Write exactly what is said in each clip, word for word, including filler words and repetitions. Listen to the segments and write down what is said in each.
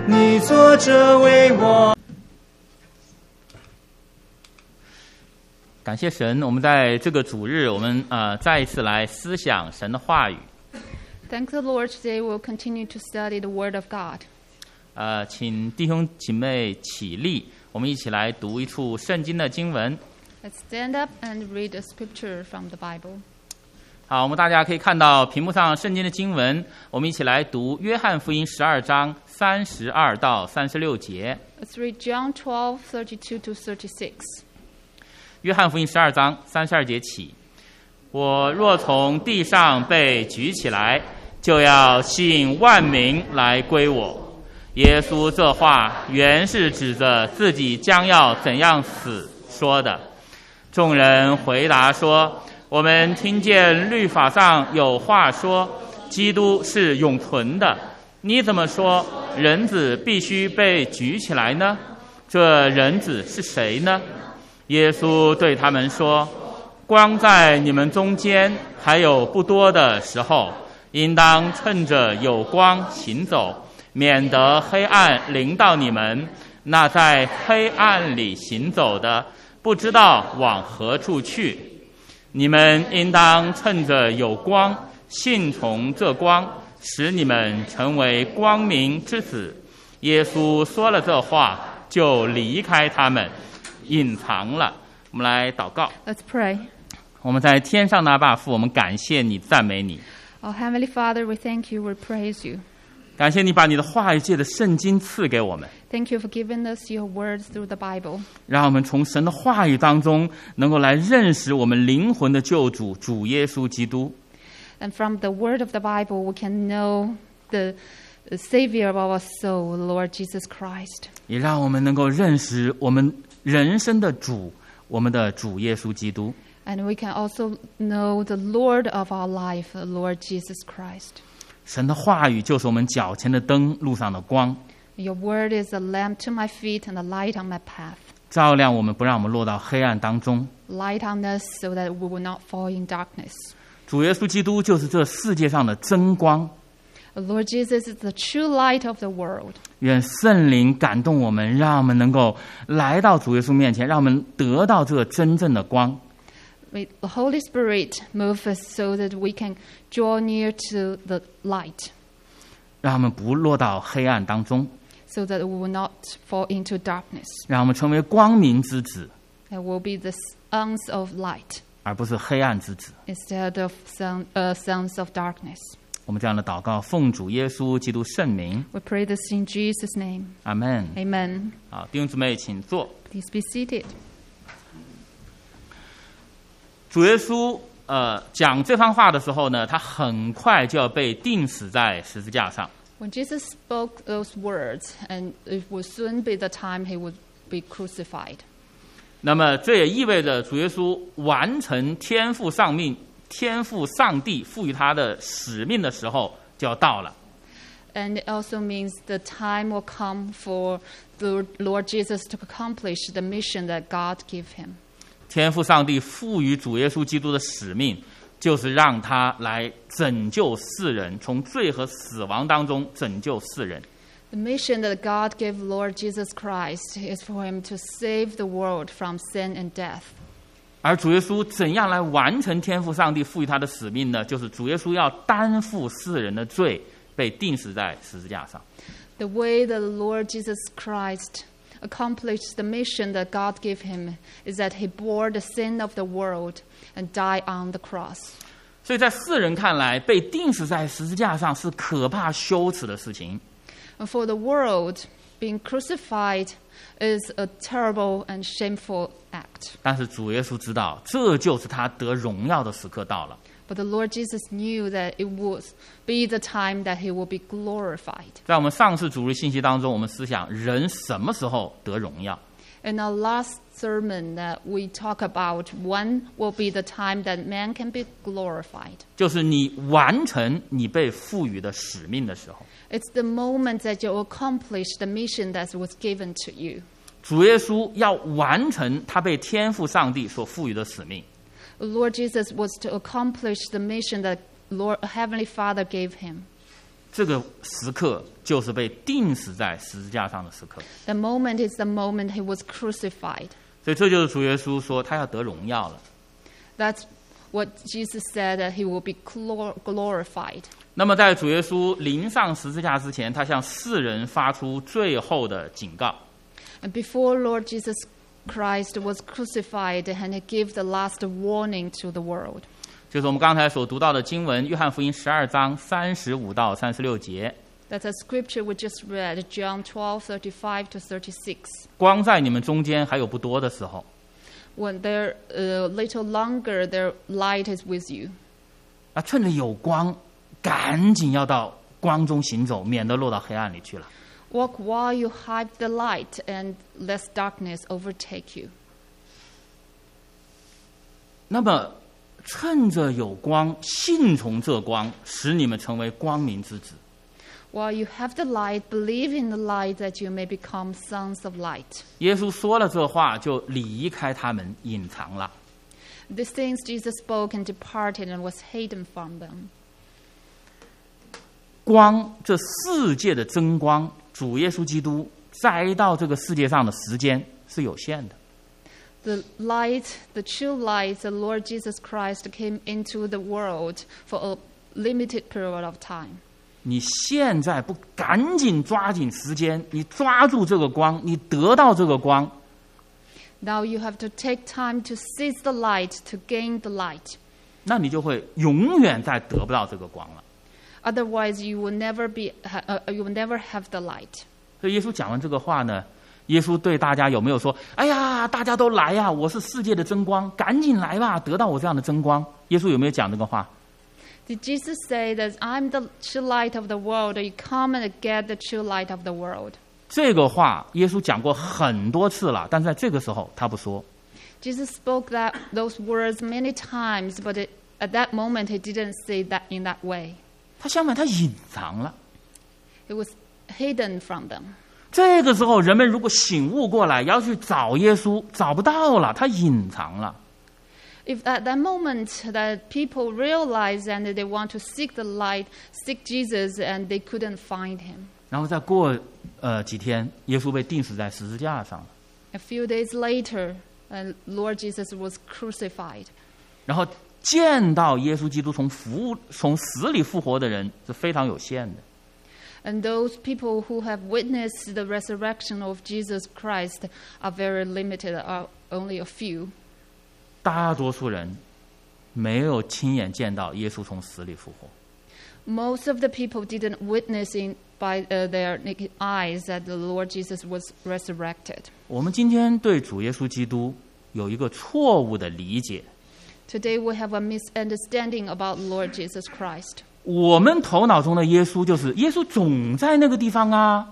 你坐着为我。 感谢神，我们在这个主日，我们呃再一次来思想神的话语。 Thank the Lord. Today we'll continue to study the Word of God. 呃，请弟兄姐妹起立，我们一起来读一处圣经的经文。 Let's stand up and read a scripture from the Bible. 好，我们大家可以看到屏幕上圣经的经文，我们一起来读约翰福音十二章三十二到三十六节。 Let's read John twelve thirty-two to thirty-six. 约翰福音十二章三十二节起，我若从地上被举起来，就要吸引万民来归我。耶稣这话原是指着自己将要怎样死说的。众人回答说，我们听见律法上有话说，基督是永存的，你怎么说人子必须被举起来呢？这人子是谁呢？耶稣对他们说，光在你们中间还有不多的时候，应当趁着有光行走，免得黑暗临到你们。那在黑暗里行走的，不知道往何处去。你们应当趁着有光，信从这光，使你们成为光明之子。耶稣说了这话，就离开他们，隐藏了。我们来祷告。 Let's pray. 我们在天上的阿爸父，我们感谢你，赞美你。 Our Heavenly Father, we thank you, we praise you. 感谢你把你的话语借的圣经赐给我们， Thank you for giving us your words through the Bible. 让我们从神的话语当中能够来认识我们灵魂的救主主耶稣基督。 And from the word of the Bible, we can know the, the Savior of our soul, Lord Jesus Christ. 也让我们能够认识我们人生的主，我们的主耶稣基督。 And we can also know the Lord of our life, the Lord Jesus Christ. 神的话语就是我们脚前的灯，路上的光， Your word is a lamp to my feet and a light on my path. 照亮我们，不让我们落到黑暗当中。 Light on us so that we will not fall in darkness. 主耶稣基督就是这世界上的真光。 Lord Jesus is the true light of the world. 愿圣灵感动我们，让我们能够来到主耶稣面前，让我们得到这真正的光。 May the Holy Spirit move us so that we can draw near to the light, 让我们不落到黑暗当中， so that we will not fall into darkness. 让我们成为光明之子， There will be the sons of light 而不是黑暗之子。 instead of son, uh, sons of darkness. 我们这样的祷告，奉主耶稣基督圣名， We pray this in Jesus' name. 阿门。 Amen. 好，弟兄姊妹，请坐。 Please be seated. 主耶稣呃讲这番话的时候呢，他很快就要被钉死在十字架上。 When Jesus spoke those words, and it would soon be the time he would be crucified. 那么这也意味着主耶稣完成天父上命、天父上帝赋予他的使命的时候就要到了。 And it also means the time will come for the Lord Jesus to accomplish the mission that God gave him. 天父上帝赋予主耶稣基督的使命，就是让他来拯救世人，从罪和死亡当中拯救世人。 The mission that God gave Lord Jesus Christ is for him to save the world from sin and death. 而主耶稣怎样来完成天父上帝赋予他的使命呢？就是主耶稣要担负世人的罪，被钉死在十字架上。 The way that the Lord Jesus Christ accomplished the mission that God gave him is that he bore the sin of the world and died on the cross. 所以在世人看来，被钉死在十字架上是可怕羞耻的事情。 And for the world, being crucified is a terrible and shameful act. 但是主耶稣知道，这就是他得荣耀的时刻到了。 But the Lord Jesus knew that it would be the time that he will be glorified. 在我们上次主日信息当中，我们思想人什么时候得荣耀？ In our last sermon that we talk about, when will be the time that man can be glorified? 就是你完成你被赋予的使命的时候。 It's the moment that you accomplish the mission that was given to you. 主耶稣要完成他被天父上帝所赋予的使命。 The Lord Jesus was to accomplish the mission that Lord Heavenly Father gave him. 这个时刻就是被钉死在十字架上的时刻。 The moment is the moment he was crucified. 所以这就是主耶稣说他要得荣耀了。 That's what Jesus said, that he will be glor- glorified. 那么在主耶稣临上十字架之前，他向世人发出最后的警告。 And before Lord Jesus Christ was crucified, and he gave the last warning to the world. 就是我们刚才所读到的经文，约翰福音十二章三十五到三十六节。 That's a scripture we just read, John twelve, thirty-five to thirty-six. 光在你们中间还有不多的时候， When they're a little longer, their light is with you. 啊，趁着有光，赶紧要到光中行走，免得落到黑暗里去了。 Walk while you hide the light, and lest darkness overtake you. 那么，趁着有光，信从这光，使你们成为光明之子。 While you have the light, believe in the light, that you may become sons of light. 耶稣说了这话，就离开他们，隐藏了。 These things Jesus spoke and departed and was hidden from them. 光，这世界的真光，主耶稣基督摘到这个世界上的时间是有限的。 The light, the true light, the Lord Jesus Christ came into the world for a limited period of time. 你现在不赶紧抓紧时间，你抓住这个光，你得到这个光， Now you have to take time to seize the light, to gain the light. 那你就会永远再得不到这个光了。 Otherwise, you will never be, uh, you will never have the light. 所以耶稣讲完这个话呢，耶稣对大家有没有说：“哎呀，大家都来呀、啊，我是世界的真光，赶紧来吧，得到我这样的真光。”耶稣有没有讲这个话？ Did Jesus say that I'm the true light of the world, you come and get the true light of the world? 这个话耶稣讲过很多次了，但是在这个时候他不说。 Jesus spoke that those words many times, but it, at that moment he didn't say that in that way. 他相反，他隐藏了。 It was hidden from them. 这个时候，人们如果醒悟过来，要去找耶稣，找不到了，他隐藏了。 If at that moment that people realize and they want to seek the light, seek Jesus, and they couldn't find him. 然后再过呃几天，耶稣被钉死在十字架上了。 A few days later, uh, Lord Jesus was crucified. 然后见到耶稣基督从复从死里复活的人是非常有限的。 And those people who have witnessed the resurrection of Jesus Christ are very limited, are only a few. 大多数人没有亲眼见到耶稣从死里复活。 Most of the people didn't witness in, by uh, their naked eyes that the Lord Jesus was resurrected. 我们今天对主耶稣基督有一个错误的理解。 Today we have a misunderstanding about Lord Jesus Christ. 我们头脑中的耶稣就是耶稣总在那个地方啊。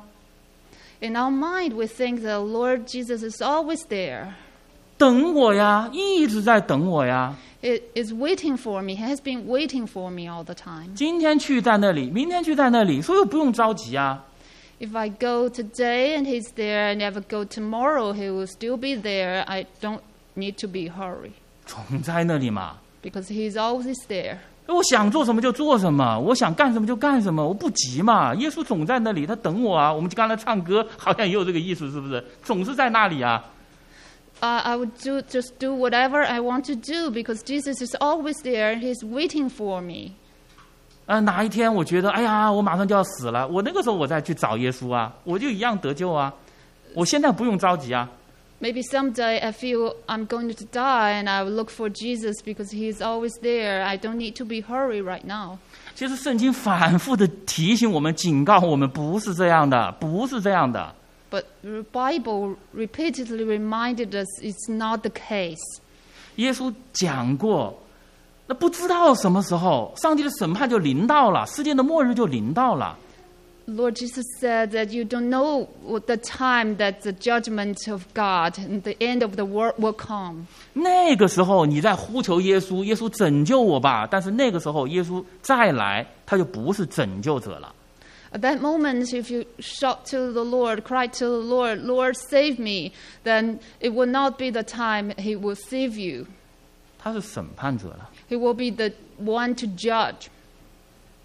In our mind, we think the Lord Jesus is always there. 等我呀，一直在等我呀。 It is waiting for me. He has been waiting for me all the time. 今天去在那里，明天去在那里，所以不用着急啊。 If I go today and he's there, and if I go tomorrow, he will still be there. I don't need to be hurry 总在那里嘛。 because he's always there. 我想做什么就做什么，我想干什么就干什么，我不急嘛。耶稣总在那里，他等我啊。我们刚才唱歌好像也有这个意思，是不是？总是在那里啊。 Uh, I would do, just do whatever I want to do because Jesus is always there and he's waiting for me. 啊，哪一天我觉得，哎呀，我马上就要死了，我那个时候我再去找耶稣啊，我就一样得救啊。我现在不用着急啊。 Maybe someday I feel I'm going to die and I will look for Jesus because he's always there. I don't need to be hurry right now. 其实圣经反复的提醒我们、警告我们，不是这样的，不是这样的。 But the Bible repeatedly reminded us it's not the case. 耶稣讲过，那不知道什么时候，上帝的审判就临到了，世界的末日就临到了。 Lord Jesus said that you don't know what the time that the judgment of God and the end of the world will come. 那个时候你在呼求耶稣，耶稣拯救我吧。但是那个时候耶稣再来，他就不是拯救者了。 At that moment, if you shout to the Lord, cry to the Lord, Lord, save me, then it will not be the time he will save you. 他是审判者了。 He will be the one to judge.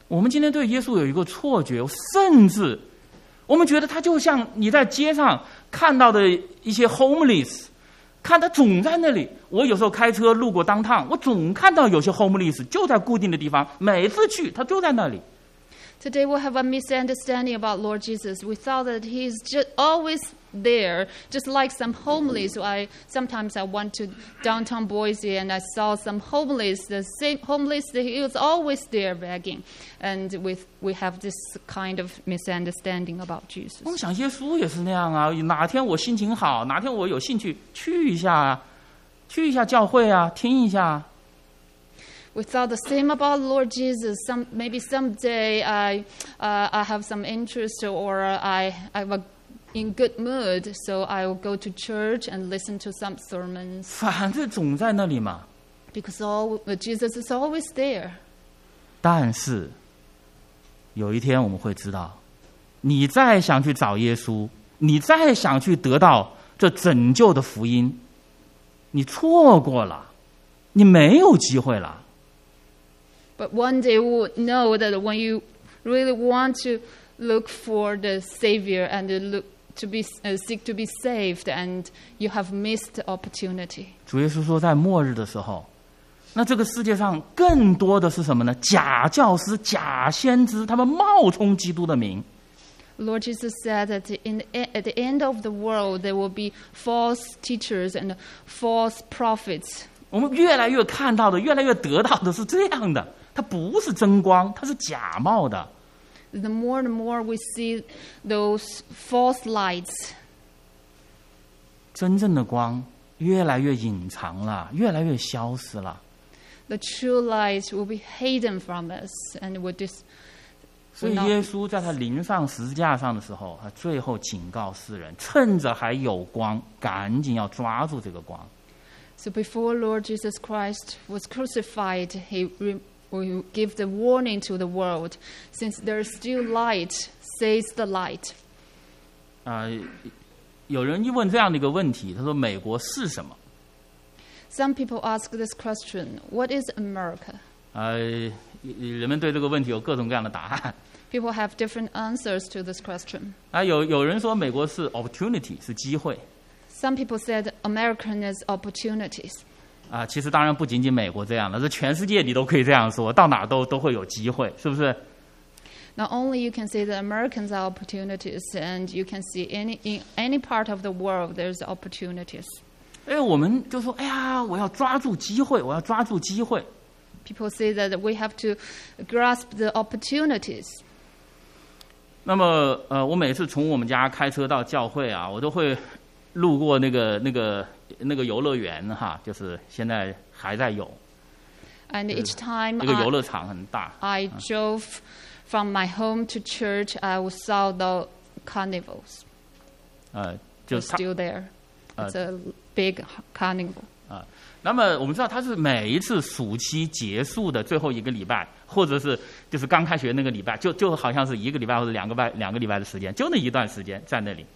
我们今天对耶稣有一个错觉，甚至我们觉得他就像你在街上看到的一些 homeless， 看他总在那里。我有时候开车路过downtown，我总看到有些 homeless 就在固定的地方，每次去他就在那里。 Today we have a misunderstanding about Lord Jesus. We thought that He's just always there, just like some homeless. I sometimes I went to downtown Boise and I saw some homeless. The same homeless, he was always there begging, and we we have this kind of misunderstanding about Jesus. 我们想耶稣也是那样啊，哪天我心情好，哪天我有兴趣去一下啊，去一下教会啊，听一下。 We thought the same about Lord Jesus. Some maybe someday I uh, I have some interest or I I'm a, in good mood, so I will go to church and listen to some sermons. 反正总在那里嘛。 Because all, Jesus is always there. 但是有一天我们会知道，你再想去找耶稣，你再想去得到这拯救的福音，你错过了，你没有机会了。 But one day we will know that when you really want to look for the Savior and look to be uh, seek to be saved, and you have missed the opportunity. 主耶稣说，在末日的时候，那这个世界上更多的是什么呢？假教师、假先知，他们冒充基督的名。 Lord Jesus said that in the, at the end of the world there will be false teachers and false prophets. 我们越来越看到的，越来越得到的是这样的，它不是真光，它是假冒的。 The more and more we see those false lights, 真正的光越来越隐藏了，越来越消失了。 the true light will be hidden from us, and will dis. 所以耶稣在他临上十字架上的时候，他最后警告世人，趁着还有光，赶紧要抓住这个光。 So before Lord Jesus Christ was crucified, he re- will give the warning to the world, since there is still light, says the light. 啊、呃，有人一问这样的一个问题，他说：“美国是什么？” Some people ask this question: What is America? 呃，人们对这个问题有各种各样的答案。 People have different answers to this question. 啊，有有人说美国是 opportunity， 是机会。 Some people said American is opportunities. 啊，其实当然不仅仅美国这样了，这全世界你都可以这样说，到哪都都会有机会，是不是？ Not only you can say that Americans are opportunities, and you can see any in any part of the world there's opportunities. 哎，我们就说，哎呀，我要抓住机会，我要抓住机会。 People say that we have to grasp the opportunities. 那么，呃，我每次从我们家开车到教会啊，我都会路过那个那个那个游乐园哈，就是现在还在有。 And each time 那个游乐场很大。 I, I drove from my home to church, I saw the carnivals. 呃，就 They're 是它 still there. It's a big carnival. 啊，那么我们知道它是每一次暑期结束的最后一个礼拜，或者是就是刚开学那个礼拜，就就好像是一个礼拜或者两个拜两个礼拜的时间，就那一段时间在那里。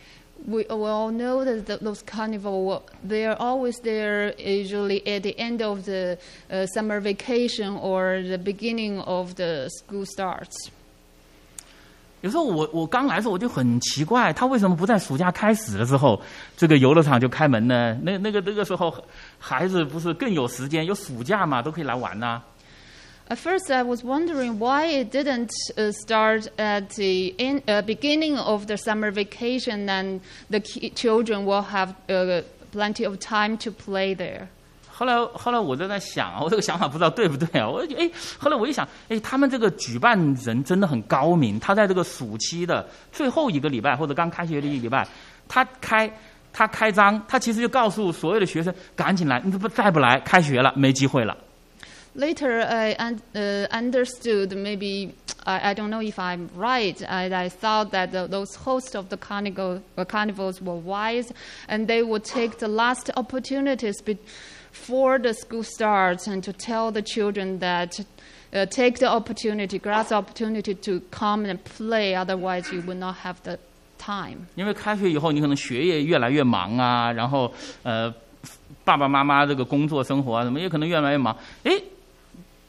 We, we all know that the, those carnival, they are always there usually at the end of the uh, summer vacation or the beginning of the school starts. 有时候我我刚来的时候我就很奇怪，他为什么不在暑假开始的时候，这个游乐场就开门呢？那那个那个时候孩子不是更有时间，有暑假嘛，都可以来玩呐。 At first, I was wondering why it didn't uh, start at the in, uh, beginning of the summer vacation, and the ki- children will have uh, plenty of time to play there. 后来后来我就在想，我这个想法不知道对不对啊？我哎，后来我一想，哎，他们这个举办人真的很高明，他在这个暑期的最后一个礼拜或者刚开学的一个礼拜，他开他开张，他其实就告诉所有的学生赶紧来，你不再不来，开学了，没机会了。 Later, I un- uh, understood, maybe, I, I don't know if I'm right, I, I thought that the, those hosts of the carnival, uh, carnivals were wise, and they would take the last opportunities before the school starts and to tell the children that uh, take the opportunity, grasp the opportunity to come and play, otherwise you will not have the time. 因为开学以后，你可能学业越来越忙啊，然后呃，爸爸妈妈这个工作生活啊，什么也可能越来越忙，哎。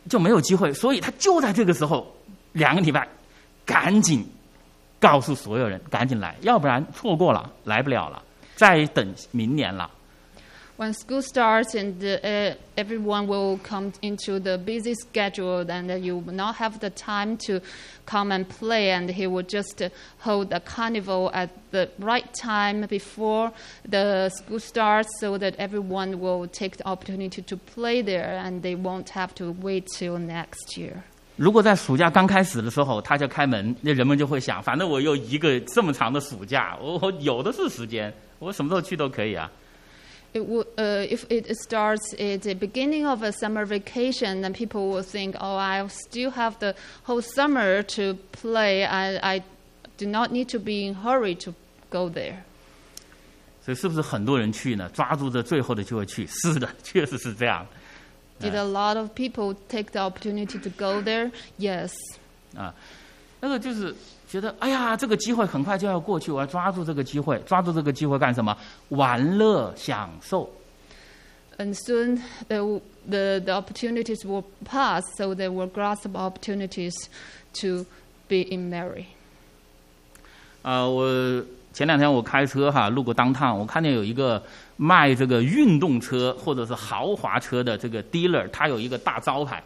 就没有机会，所以他就在这个时候，两个礼拜，赶紧告诉所有人，赶紧来，要不然错过了，来不了了，再等明年了。 When school starts and uh, everyone will come into the busy schedule, and uh, you will not have the time to come and play, and he will just uh, hold a carnival at the right time before the school starts, so that everyone will take the opportunity to play there, and they won't have to wait till next year. 如果在暑假刚开始的时候他就开门，那人们就会想，反正我有一个这么长的暑假，我我有的是时间，我什么时候去都可以啊。 It would, uh, if it starts at the beginning of a summer vacation, then people will think, oh, I still have the whole summer to play. I, I do not need to be in a hurry to go there. 所以是不是很多人去呢？抓住这最后的机会去？是的，确实是这样。 Did a lot of people take the opportunity to go there? Yes. 啊，那个就是觉得，哎呀，这个机会很快就要过去，我要抓住这个机会，抓住这个机会干什么？玩乐享受。 And soon the, the, the opportunities will pass, so they will grasp opportunities to be in merry. 啊，我前两天我开车哈，路过当趟，我看见有一个卖这个运动车或者是豪华车的这个 dealer， 他有一个大招牌。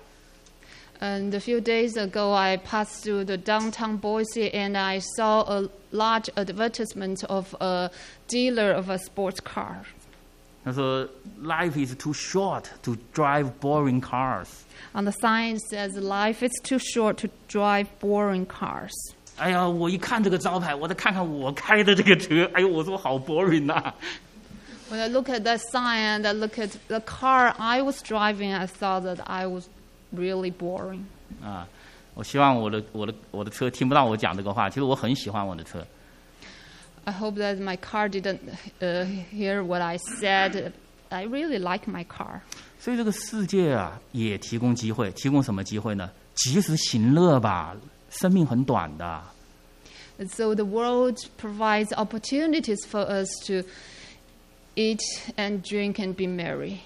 And a few days ago, I passed through the downtown Boise, and I saw a large advertisement of a dealer of a sports car. 他说 ，Life is too short to drive boring cars. On the sign says, "Life is too short to drive boring cars." 哎呀，我一看这个招牌，我再看看我开的这个车，哎呦，我说好 boring 啊。 When I look at that sign and I look at the car I was driving, I thought that I was really boring. 啊，我希望我的我的我的车听不到我讲这个话。其实我很喜欢我的车。 I hope that my car didn't uh, hear what I said. I really like my car. 所以这个世界啊，也提供机会，提供什么机会呢？及时行乐吧，生命很短的。 And so the world provides opportunities for us to eat and drink and be merry.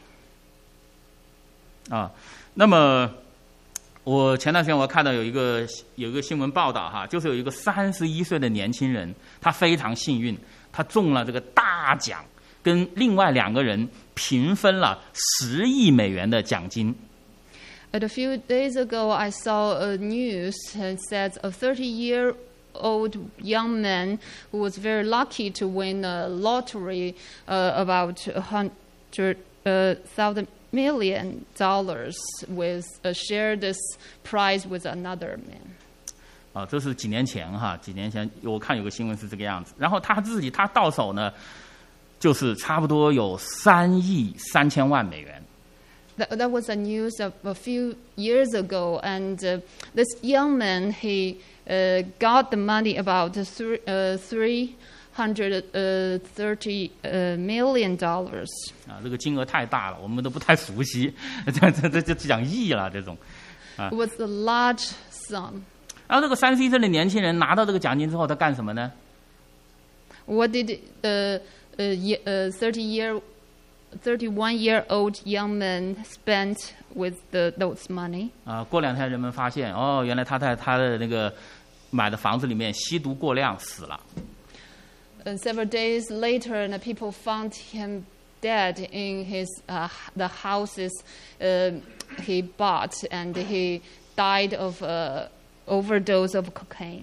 啊，那么我前段时间我看到有一个有一个新闻报道哈，就是有一个三十一岁的年轻人，他非常幸运，他中了这个大奖，跟另外两个人平分了十亿美元的奖金。 But a few days ago, I saw a news that said a thirty-year-old young man who was very lucky to win a lottery uh, about a hundred uh, thousand million dollars with uh, share this prize with another man. 啊，这是几年前哈，几年前我看有个新闻是这个样子。然后他自己他到手呢，就是差不多有三亿三千万美元。 That, that was a news of a few years ago, and uh, this young man, he uh, got the money about three, uh, three hundred thirty million dollars. 啊，这个金额太大了，我们都不太熟悉，这这这就讲亿了这种。啊 It was a large sum. 然后这个三十一岁的年轻人拿到这个奖金之后，他干什么呢？ What did uh, uh, ye- uh, thirty year, thirty-one-year-old young man spend with the, those money? 啊，过两天人们发现，哦，原来他在他的那个买的房子里面吸毒过量死了。 And several days later, and the people found him dead in his uh, the houses uh, he bought, and he died of uh, overdose of cocaine.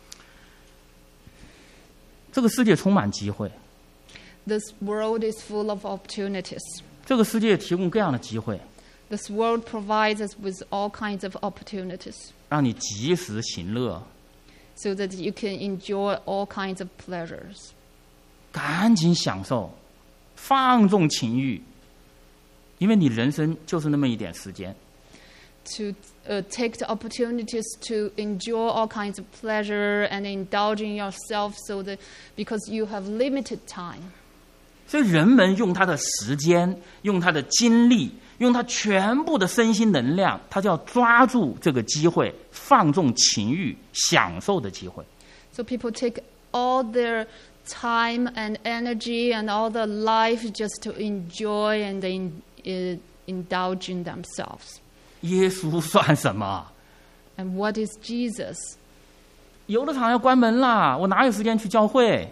这个世界充满机会， This world is full of opportunities. 这个世界提供各样的机会， This world provides us with all kinds of opportunities, 让你及时行乐， so that you can enjoy all kinds of pleasures. 赶紧享受，放纵情欲，因为你人生就是那么一点时间。 To uh, take the opportunities to enjoy all kinds of pleasure and indulge in yourself, so that because you have limited time. 所以人们用他的时间，用他的精力，用他全部的身心能量，他就要抓住这个机会，放纵情欲，享受的机会。 So people take all their time and energy and all their life just to enjoy and in, uh, indulge in themselves. 耶稣算什么？ And what is Jesus? 游乐场要关门啦，我哪有时间去教会？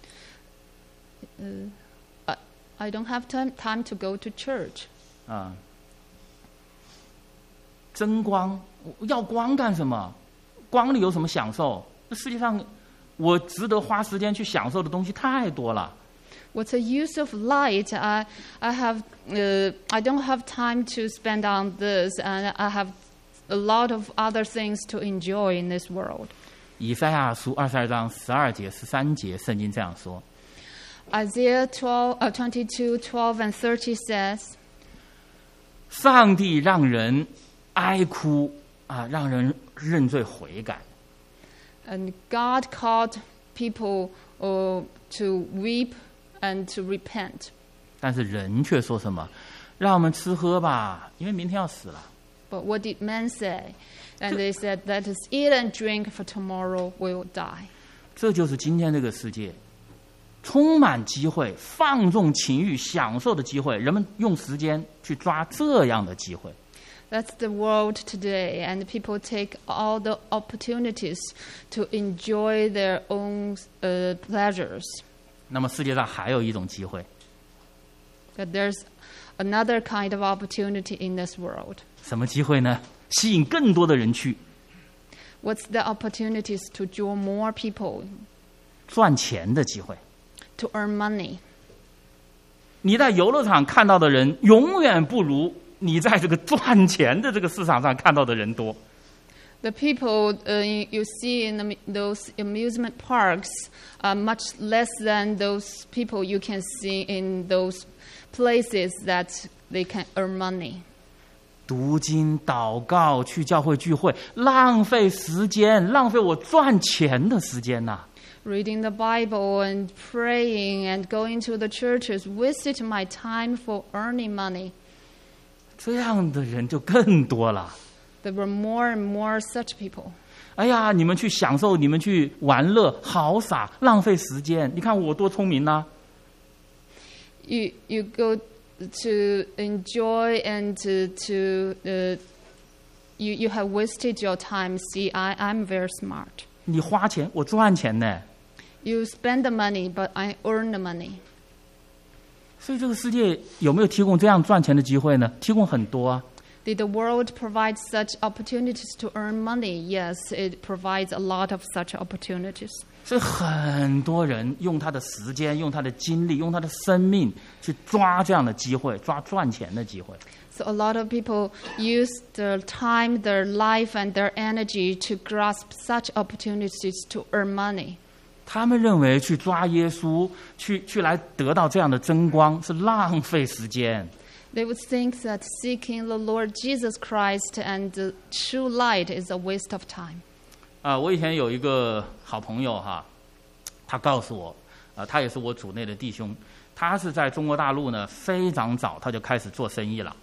I, I don't have time, time to go to church. 啊，争光，要光干什么？光里有什么享受？这世界上，我值得花时间去享受的东西太多了。 What's the use of light? I, I have, uh, I don't have time to spend on this, and I have a lot of other things to enjoy in this world. 以赛亚书二十二章十二节、十三节，圣经这样说： Isaiah twelve, uh, twenty-two, twelve, and thirty says, 上帝让人哀哭啊，让人认罪悔改。 and God called people uh, to weep and to repent. 但是人却说什么？让我们吃喝吧，因为明天要死了。 But what did men say? And they said, let us eat and drink, for tomorrow we will die. 这就是今天这个世界，充满机会、放纵情欲、享受的机会，人们用时间去抓这样的机会。 That's the world today, and people take all the opportunities to enjoy their own uh, pleasures. 那么世界上还有一种机会， But there's another kind of opportunity in this world. 什么机会呢？吸引更多的人去 What's the opportunities to draw more people 赚钱的机会。 to earn money? 你在游乐场看到的人，永远不如你在这个赚钱的这个市场上看到的人多。 The people uh, you, you see in the, those amusement parks are much less than those people you can see in those places that they can earn money. 读经、祷告、去教会聚会，浪费时间，浪费我赚钱的时间呐、 Reading the Bible and praying and going to the churches wasted my time for earning money. 这样的人就更多了。 There were more and more such people. 哎呀，你们去享受，你们去玩乐，好傻，浪费时间。你看我多聪明呐、 You you go to enjoy and to, to uh, you you have wasted your time. See, I I'm very smart. 你花钱，我赚钱呢。 You spend the money, but I earn the money. 所以这个世界有没有提供这样赚钱的机会呢？提供很多啊。 Did the world provide such opportunities to earn money? Yes, it provides a lot of such opportunities. 所以很多人用他的时间、用他的精力、用他的生命去抓这样的机会，抓赚钱的机会。 So a lot of people use their time, their life, and their energy to grasp such opportunities to earn money. 他们认为去抓耶稣，去去来得到这样的争光是浪费时间。 They would think that seeking the Lord Jesus Christ and the true light is a waste of time. 啊、我以前有一个好朋友哈，他告诉我，啊、他也是我组内的弟兄，他是在中国大陆呢非常早他就开始做生意了。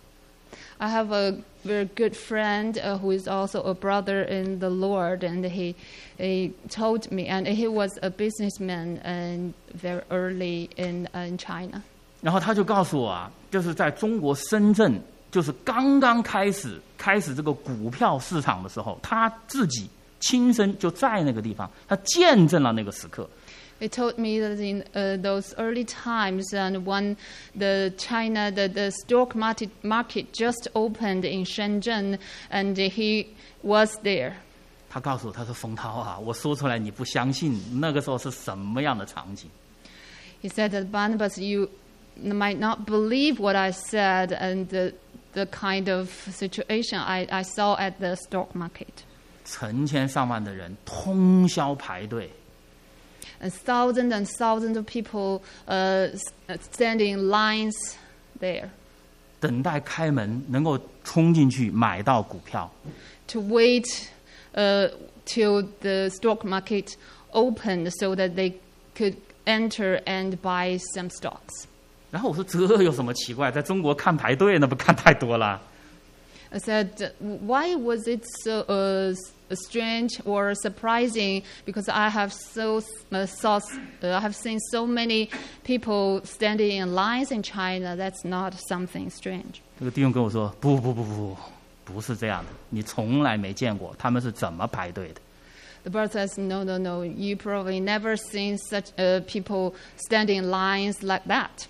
I have a very good friend uh, who is also a brother in the Lord, and he, he told me, and he was a businessman and very early in uh, in China. 然后他就告诉我啊，就是在中国深圳，就是刚刚开始开始这个股票市场的时候，他自己亲身就在那个地方，他见证了那个时刻。 He told me that in uh, those early times, and when the China, the, the stock market, market just opened in Shenzhen, and he was there. 他告诉我，他说冯涛啊，我说出来你不相信，那个时候是什么样的场景？ He said that Barnabas, you might not believe what I said and the, the kind of situation I, I saw at the stock market. 成千上万的人通宵排队。 And thousands and thousands of people uh, standing in lines there 等待开门，能够冲进去买到股票。 to wait uh, till the stock market opened so that they could enter and buy some stocks. 然后我说这有什么奇怪？在中国看排队那不看太多了。 I said, why was it so uh, strange or surprising? Because I have so uh, saw, uh, I have seen so many people standing in lines in China. That's not something strange. 这个弟兄跟我说：“不不不不， 不是这样的，你从来没见过他们是怎么排队的。 The bird says, no, no, no, you probably never seen such uh, people standing in lines like that.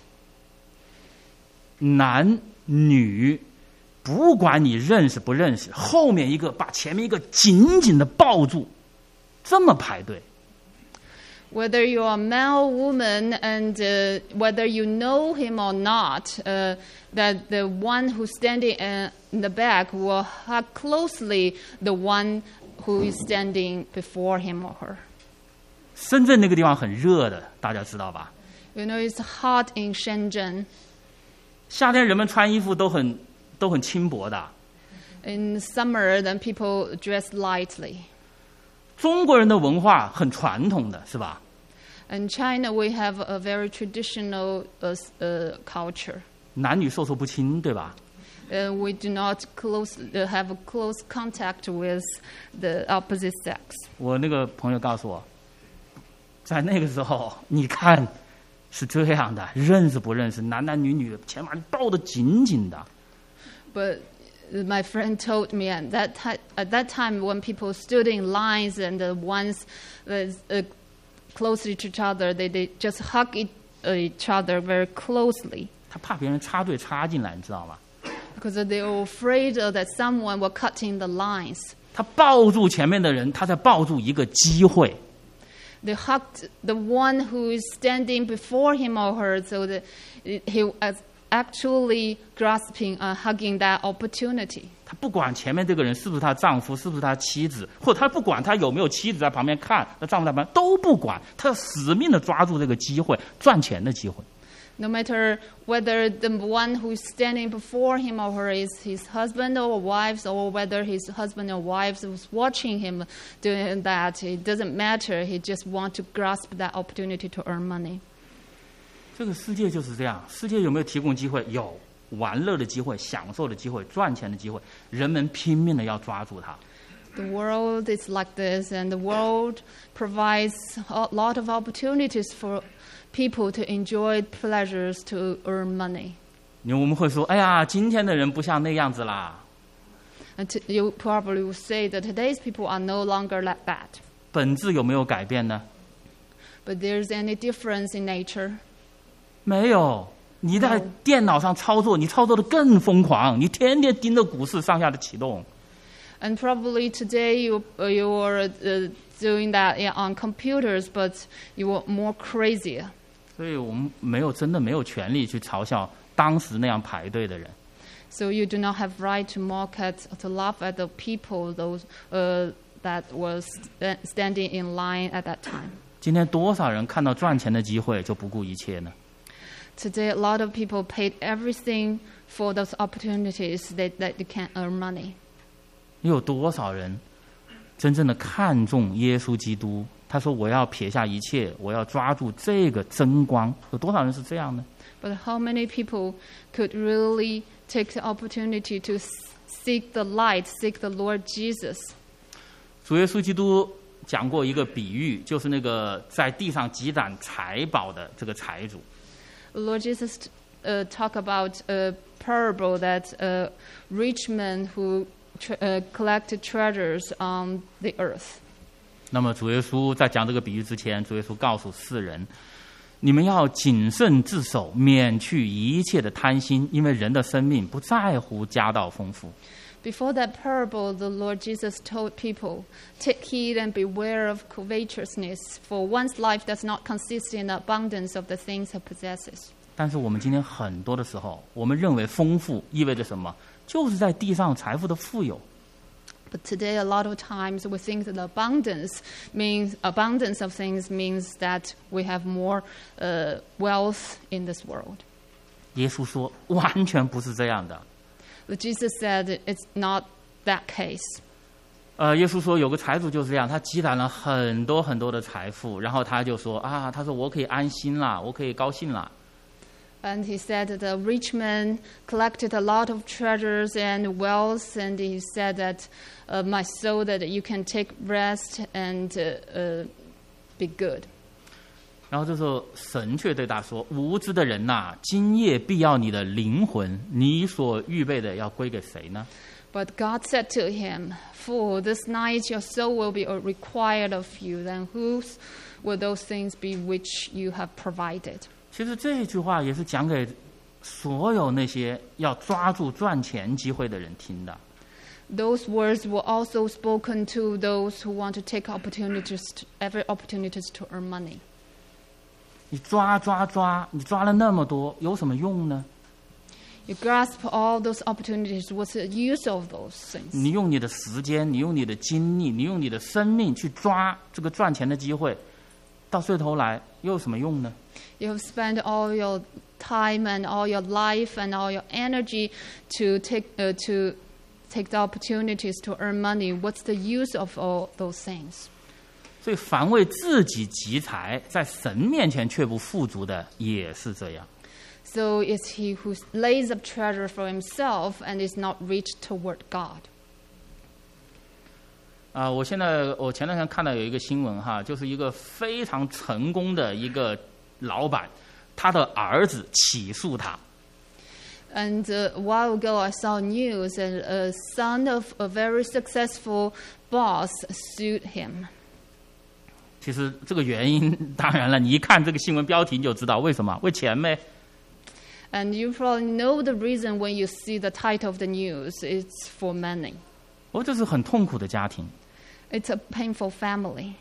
男女不管你认识不认识，后面一个把前面一个紧紧的抱住，这么排队。 Whether you're a male, woman, and uh, whether you know him or not, uh, that the one who's standing uh, in the back will hug closely the one who is standing before him or her. 深圳那个地方很热的，大家知道吧？ You know, it's hot in Shenzhen. 夏天人们穿衣服都很都很轻薄的。 In summer, then people dress lightly. 中国人的文化很传统的，是吧？ In China, we have a very traditional uh, uh, culture. 男女授受不亲，对吧？ Uh, we do not close, uh, have a close contact with the opposite sex. 我那个朋友告诉我，在那个时候，你看是这样的，认识不认识，男男女女前把你抱得紧紧的。 But my friend told me at that, ti- at that time when people stood in lines and the ones was, uh, closely to each other, they, they just hug each, uh, each other very closely. 他怕别人插队插进来，你知道吗？ Because they were afraid that someone will cut in the lines. 他抱住前面的人，他在抱住一个机会。 They hugged the one who is standing before him or her, so that he was actually grasping and hugging that opportunity. 他不管前面这个人是不是他丈夫，是不是他妻子，或者他不管他有没有妻子在旁边看，那丈夫在旁边都不管，他死命的抓住这个机会，赚钱的机会。 No matter whether the one who is standing before him or her is his husband or wife, or whether his husband or wife was watching him doing that, it doesn't matter. He just wants to grasp that opportunity to earn money. 这个世界就是这样，世界有没有提供机会？有，玩乐的机会、享受的机会、赚钱的机会，人们拼命的要抓住它。 The world is like this, and the world provides a lot of opportunities for people to enjoy pleasures to earn money. 因为我们会说，哎呀，今天的人不像那样子啦。 And t- you probably will say that today's people are no longer like that. 本质有没有改变呢？ But there's any difference in nature? 没有。你在 No. 电脑上操作，你操作的更疯狂，你天天盯着股市上下的启动。 And probably today you uh, you are uh, doing that yeah, on computers, but you are more crazier. 所以我们没有真的没有权利去嘲笑当时那样排队的人。 So you do not have right to mock at, to laugh at the people those uh, that was st- standing in line at that time. 今天多少人看到赚钱的机会就不顾一切呢？ Today, a lot of people paid everything for those opportunities that, that they can earn money. 又有多少人真正的看重耶稣基督？他说：“我要撇下一切，我要抓住这个真光。”有多少人是这样呢？ But how many people could really take the opportunity to s- seek the light, seek the Lord Jesus? 主耶稣基督讲过一个比喻，就是那个在地上积攒财宝的这个财主。 Lord Jesus uh, talk about a parable that a rich man who tre- uh, collected treasures on the earth. 那么主耶稣在讲这个比喻之前，主耶稣告诉世人：你们要谨慎自守，免去一切的贪心，因为人的生命不在乎家道丰富。 Before that parable, the Lord Jesus told people, take heed and beware of covetousness, for one's life does not consist in the abundance of the things he possesses. 但是我们今天很多的时候，我们认为丰富意味着什么？就是在地上财富的富有。 But today, a lot of times, we think that abundance means abundance of things means that we have more uh, wealth in this world. 耶稣说，完全不是这样的。 But Jesus said it's not that case. 呃，耶稣说有个财主就是这样，他积攒了很多很多的财富，然后他就说啊，他说我可以安心啦，我可以高兴啦。 And he said that the rich man collected a lot of treasures and wealth, and he said that uh, my soul, that you can take rest and uh, uh, be good. 然后这时候神却对他说：“无知的人呐、今夜必要你的灵魂，你所预备的要归给谁呢？” But God said to him, "Fool, this night your soul will be required of you. Then whose will those things be which you have provided?" 其实这句话也是讲给所有那些要抓住赚钱机会的人听的。 Those words were also spoken to those who want to take opportunities, to, every opportunities to earn money. 你抓抓抓，你抓了那么多，有什么用呢？ You grasp all those opportunities. What's the use of those things? 你用你的时间，你用你的精力，你用你的生命去抓这个赚钱的机会，到最头来又有什么用呢？ You have spent all your time and all your life and all your energy to take uh, to take the opportunities to earn money. What's the use of all those things? 所以，凡为自己积财，在神面前却不富足的，也是这样。 So is he who lays up treasure for himself and is not rich toward God. 啊、呃，我现在我前两天看到有一个新闻哈，就是一个非常成功的一个老板，他的儿子起诉他。 And uh, a while ago, I saw news that a son of a very successful boss sued him. 其实这个原因，当然了，你一看这个新闻标题你就知道为什么，为钱呗。 And you probably know the reason when you see the title of the news. It's for money. 哦，这是很痛苦的家庭。 It's a painful family.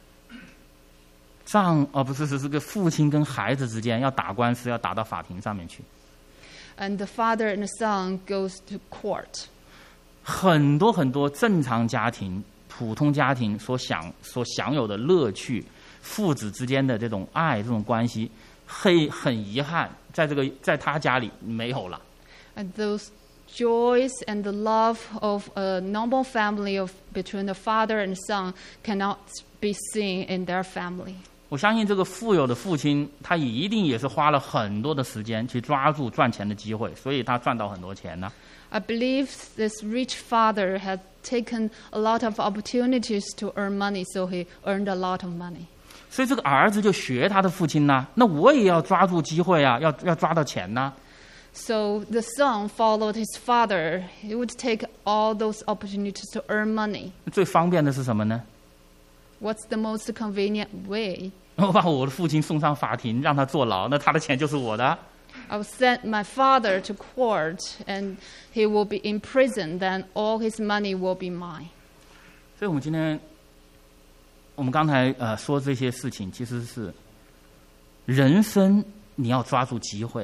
丈哦不是是这个父亲跟孩子之间要打官司，要打到法庭上面去。 And the father and the son goes to court. 很多很多正常家庭、普通家庭所享所享有的乐趣，父子之间的这种爱、这种关系，很很遗憾，在这个在他家里没有了。 And those joys and the love of a normal family of between the father and son cannot be seen in their family. 我相信这个富有的父亲，他也一定也是花了很多的时间去抓住赚钱的机会，所以他赚到很多钱呢。 I believe this rich father had taken a lot of opportunities to earn money, so he earned a lot of money. 所以这个儿子就学他的父亲呐，那我也要抓住机会啊，要要抓到钱呐。 So the son followed his father. He would take all those opportunities to earn money. 最方便的是什么呢？ What's the most convenient way? 我把我的父亲送上法庭，让他坐牢，那他的钱就是我的。 I will send my father to court, and he will be in prison. Then all his money will be mine. 所以我们今天，我们刚才呃说这些事情，其实是人生你要抓住机会。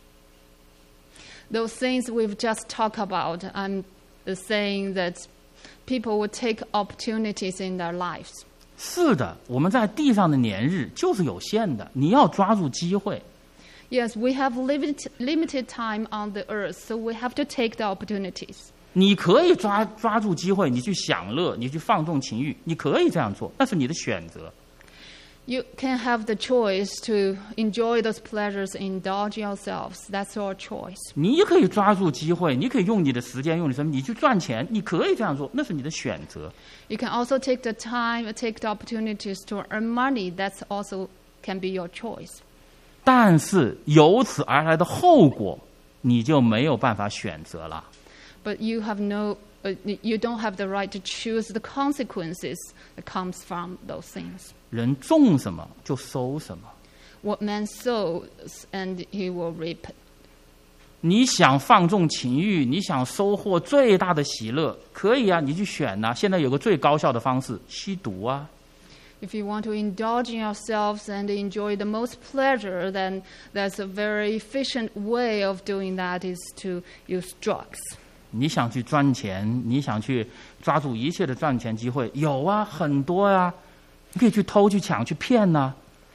Those things we've just talked about, I'm saying that people will take opportunities in their lives. 是的，我们在地上的年日就是有限的，你要抓住机会。 Yes, we have limited, limited time on the earth, so we have to take the opportunities. 你可以抓抓住机会，你去享乐，你去放纵情欲，你可以这样做，那是你的选择。 You can have the choice to enjoy those pleasures, indulge yourselves. That's your choice. 你也可以抓住机会，你可以用你的时间，用你的生命，你去赚钱，你可以这样做，那是你的选择。 You can also take the time, take the opportunities to earn money. That's also can be your choice. 但是由此而来的后果，你就没有办法选择了。 But you have no, uh, you don't have the right to choose the consequences that comes from those things. 人种什么就收什么。 What man sows, and he will reap it. 你想放纵情欲，你想收获最大的喜乐，可以啊，你去选呐、啊。现在有个最高效的方式，吸毒啊。 If you want to indulge in yourselves and enjoy the most pleasure, then that's a very efficient way of doing that is to use drugs. 你想去赚钱，你想去抓住一切的赚钱机会，有啊，很多呀、啊。你可以去偷、去抢、去骗呐、啊。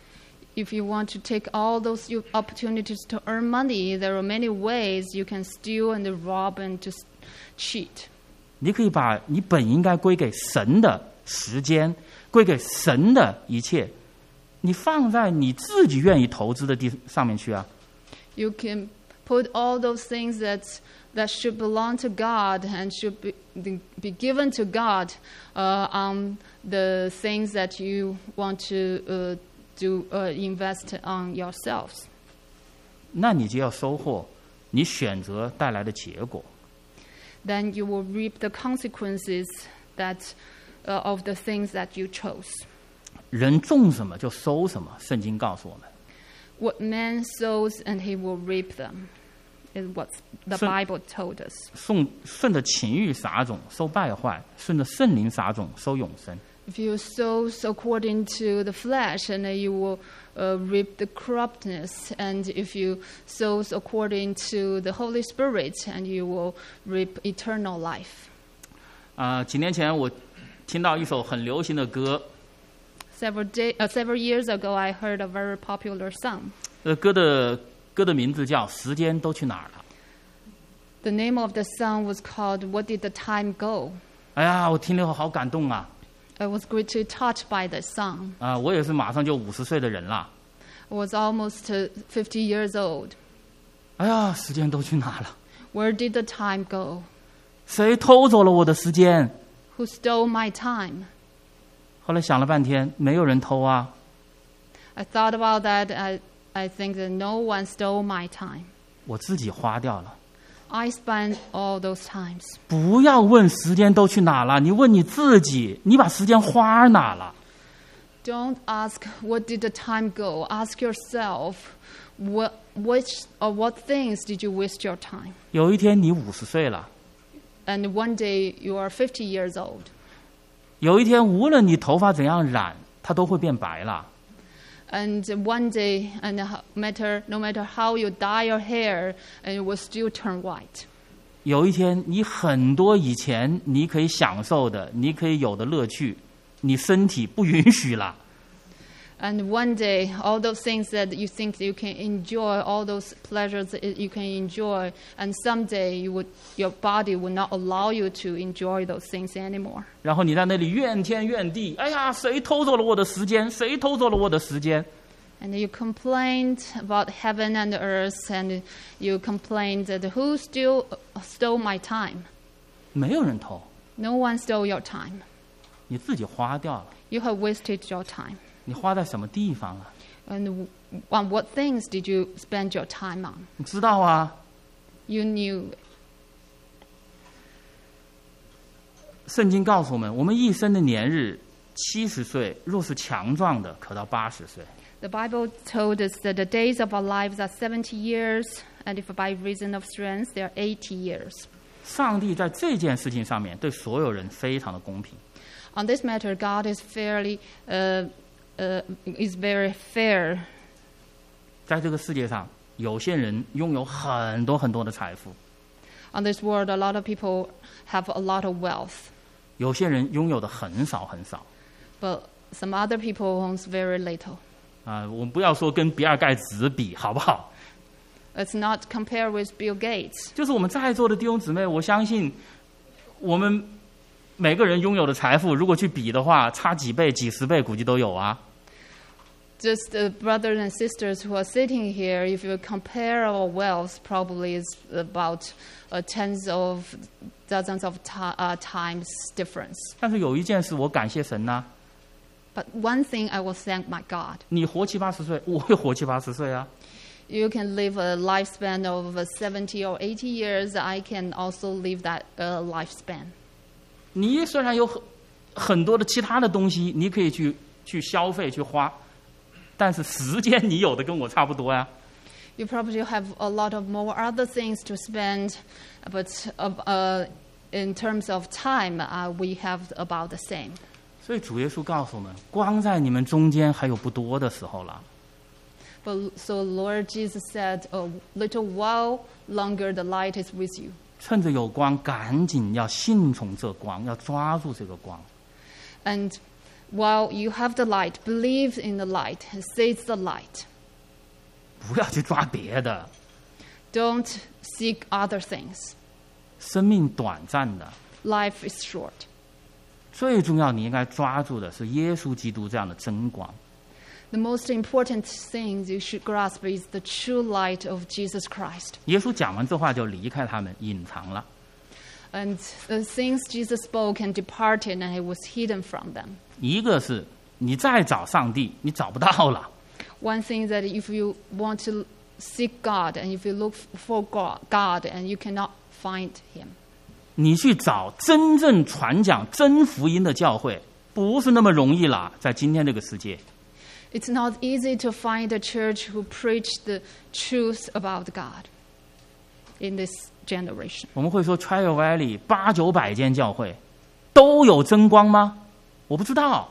If you want to take all those opportunities to earn money, there are many ways you can steal and rob and just cheat. 你可以把你本应该归给神的时间，归给神的一切，你放在你自己愿意投资的地上面去啊。 You can put all those things that that should belong to God and should be be given to God uh, on the things that you want to uh, do uh, invest on yourselves. 那你就要收获你选择带来的结果。 then you will reap the consequences that uh, of the things that you chose. 人种什么就收什么，圣经告诉我们。 What man sows, and he will reap them, is what the So- Bible told us. 顺顺着情欲撒种，收败坏；顺着圣灵撒种，收永生。 If you sow according to the flesh, and then you will uh, reap the corruptness. And if you sow according to the Holy Spirit, and you will reap eternal life. 啊、几年前我听到一首很流行的歌， Several, day, uh, several years ago, I heard a very popular song. 这歌的歌的名字叫《时间都去哪儿了》。 The name of the song was called "What Did the Time Go?" 哎呀，我听了后好感动啊！ I was greatly touched by the song. 啊、我也是马上就五十岁的人了。 I was almost uh, fifty years old. 哎呀，时间都去哪了？ Where did the time go? 谁偷走了我的时间？ Who stole my time? 后来想了半天，没有人偷啊。 I thought about that. I, I think that no one stole my time. 我自己花掉了。 I spent all those times. 不要问时间都去哪了，你问你自己，你把时间花哪了？ Don't ask what did the time go. Ask yourself, what, which or what things did you waste your time? 有一天你五十岁了， And one day you are fifty years old. 有一天无论你头发怎样染，它都会变白了。 And one day, and no matter, no matter how you dye your hair, and it will still turn white. 有一天你很多以前你可以享受的，你可以有的乐趣，你身体不允许了。 And one day, all those things that you think you can enjoy, all those pleasures that you can enjoy, and someday you would, your body will not allow you to enjoy those things anymore. 然后你在那里怨天怨地，哎呀，谁偷走了我的时间？谁偷走了我的时间？ And you complained about heaven and earth, and you complained that who still stole my time? 没有人偷， No one stole your time. 你自己花掉了。 You have wasted your time. 你花在什么地方了？ And on what things did you spend your time on? 你知道啊？ You knew. 圣经告诉我们，我们一生的年日七十岁，若是强壮的，可到八十岁。 The Bible told us that the days of our lives are seventy years, and if by reason of strength, they are eighty years. 上帝在这件事情上面对所有人非常的公平。 On this matter, God is fairly, uh, uh, is very fair. 在这个世界上，有些人拥有很多很多的财富， On this world, a lot of people have a lot of wealth, 有些人拥有的很少很少。 but some other people owns very little. 啊、我们不要说跟比尔盖茨比，好不好？ Let's not compare with Bill Gates. 就是我们在座的弟兄姊妹，我相信我们每个人拥有的财富，如果去比的话，差几倍、几十倍，估计都有啊。 Just the brothers and sisters who are sitting here, if you compare our wealth, probably is about uh, tens of dozens of ti- uh, times difference. 但是有一件事，我感谢神呐、 But one thing I will thank my God. 你活七八十岁，我会活七八十岁啊。 You can live a lifespan of uh, seventy or eighty years. I can also live that uh, lifespan. 你虽然有很很多的其他的东西，你可以去去消费去花，但是时间你有的跟我差不多呀。 You probably have a lot of more other things to spend, but uh, uh, in terms of time, uh, we have about the same. 所以主耶稣告诉我们，光在你们中间还有不多的时候了。 But so Lord Jesus said, a little while longer the light is with you. 趁着有光，赶紧要信从这光，要抓住这个光。 And while you have the light, believe in the light, seize the light. 不要去抓别的， Don't seek other things. 生命短暂的， Life is short. 最重要你应该抓住的是耶稣基督这样的真光。 The most important thing you should grasp is the true light of Jesus Christ. 耶稣讲完这话就离开他们，隐藏了。 And the things Jesus spoke and departed, and it was hidden from them. 一个是你再找上帝，你找不到了； One thing that if you want to seek God, and if you look for God, God and you cannot find Him. 你去找真正传讲真福音的教会，不是那么容易啦，在今天这个世界。 It's not easy to find a church who preach the truth about God in this generation. 我们会说 Trial Valley 八九百间教会都有真光吗？我不知道。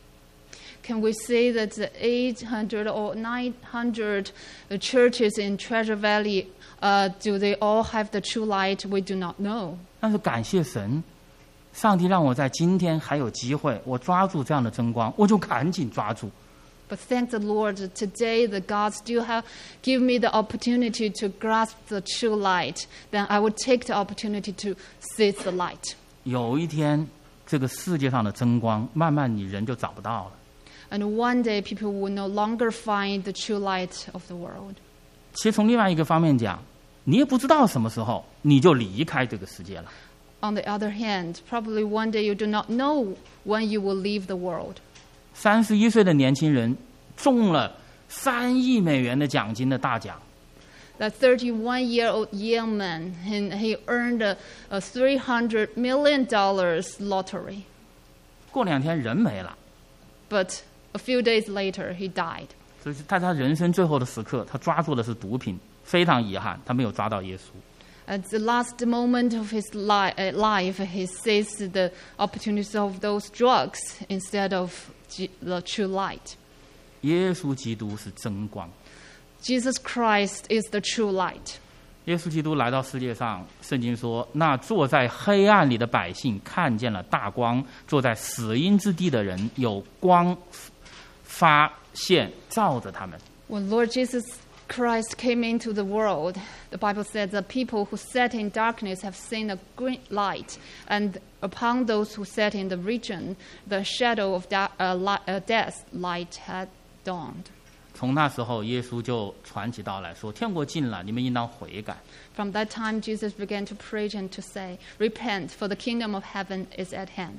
Can we say that the eight hundred or nine hundred churches in Treasure Valley, uh, do they all have the true light? We do not know. 但是感谢神，上帝让我在今天还有机会，我抓住这样的真光，我就赶紧抓住。 But thank the Lord, today the God still have give me the opportunity to grasp the true light. Then I would take the opportunity to seize the light. 有一天，这个世界上的真光，慢慢你人就找不到了。 And one day people will no longer find the true light of the world. 其实从另外一个方面讲，你也不知道什么时候你就离开这个世界了。 On the other hand, probably one day you do not know when you will leave the world. 三十一岁的年轻人中了三亿美元的奖金的大奖。 That thirty-one-year-old young man, and he earned a, a three hundred million dollars lottery. 过两天人没了。 But a few days later, he died. 所以在他人生最后的时刻，他抓住的是毒品，非常遗憾，他没有抓到耶稣。 At the last moment of his li- uh, life, he seized the opportunities of those drugs instead of G- the true light. 耶稣基督是真光。 Jesus Christ is the true light. 耶稣基督来到世界上，圣经说，那坐在黑暗里的百姓看见了大光，坐在死荫之地的人有光发现照着他们。 When Lord Jesus Christ came into the world, the Bible said the people who sat in darkness have seen a great light, and upon those who sat in the region, the shadow of da- uh, li- uh, death, light had dawned. 从那时候，耶稣就传起道来说：“天国近了，你们应当悔改。” From that time, Jesus began to preach and to say, "Repent, for the kingdom of heaven is at hand."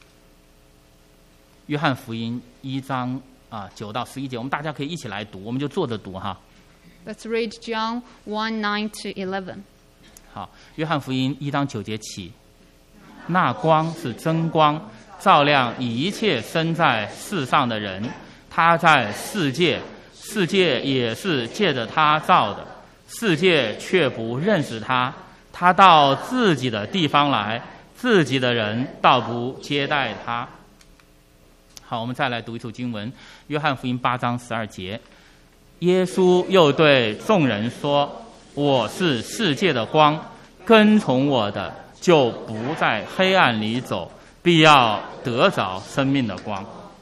约翰福音一章啊九到十一节，我们大家可以一起来读，我们就坐着读哈。 Let's read John one nine to eleven. 好，约翰福音一章九节起，那光是真光，照亮一切生在世上的人。他在世界，世界也是借着他造的，世界却不认识他。他到自己的地方来，自己的人倒不接待他。好，我们再来读一处经文，约翰福音八章十二节。耶稣又对众人说：“我是世界的光，跟从我的，就不在黑暗里走，必要得着生命的光。”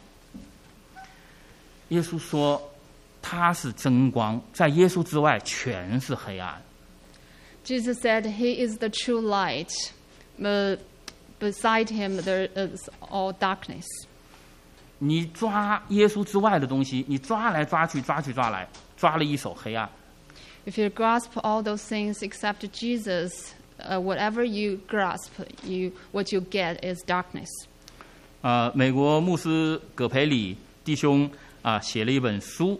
耶稣说他是真光，在耶稣之外全是黑暗。 Jesus said he is the true light, but beside him there is all darkness. 你抓耶稣之外的东西，你抓来抓去抓去抓来，抓了一手黑暗。 If you grasp all those things except Jesus, uh, whatever you grasp, you what you get is darkness. 呃，美国牧师葛培里弟兄啊、呃、写了一本书。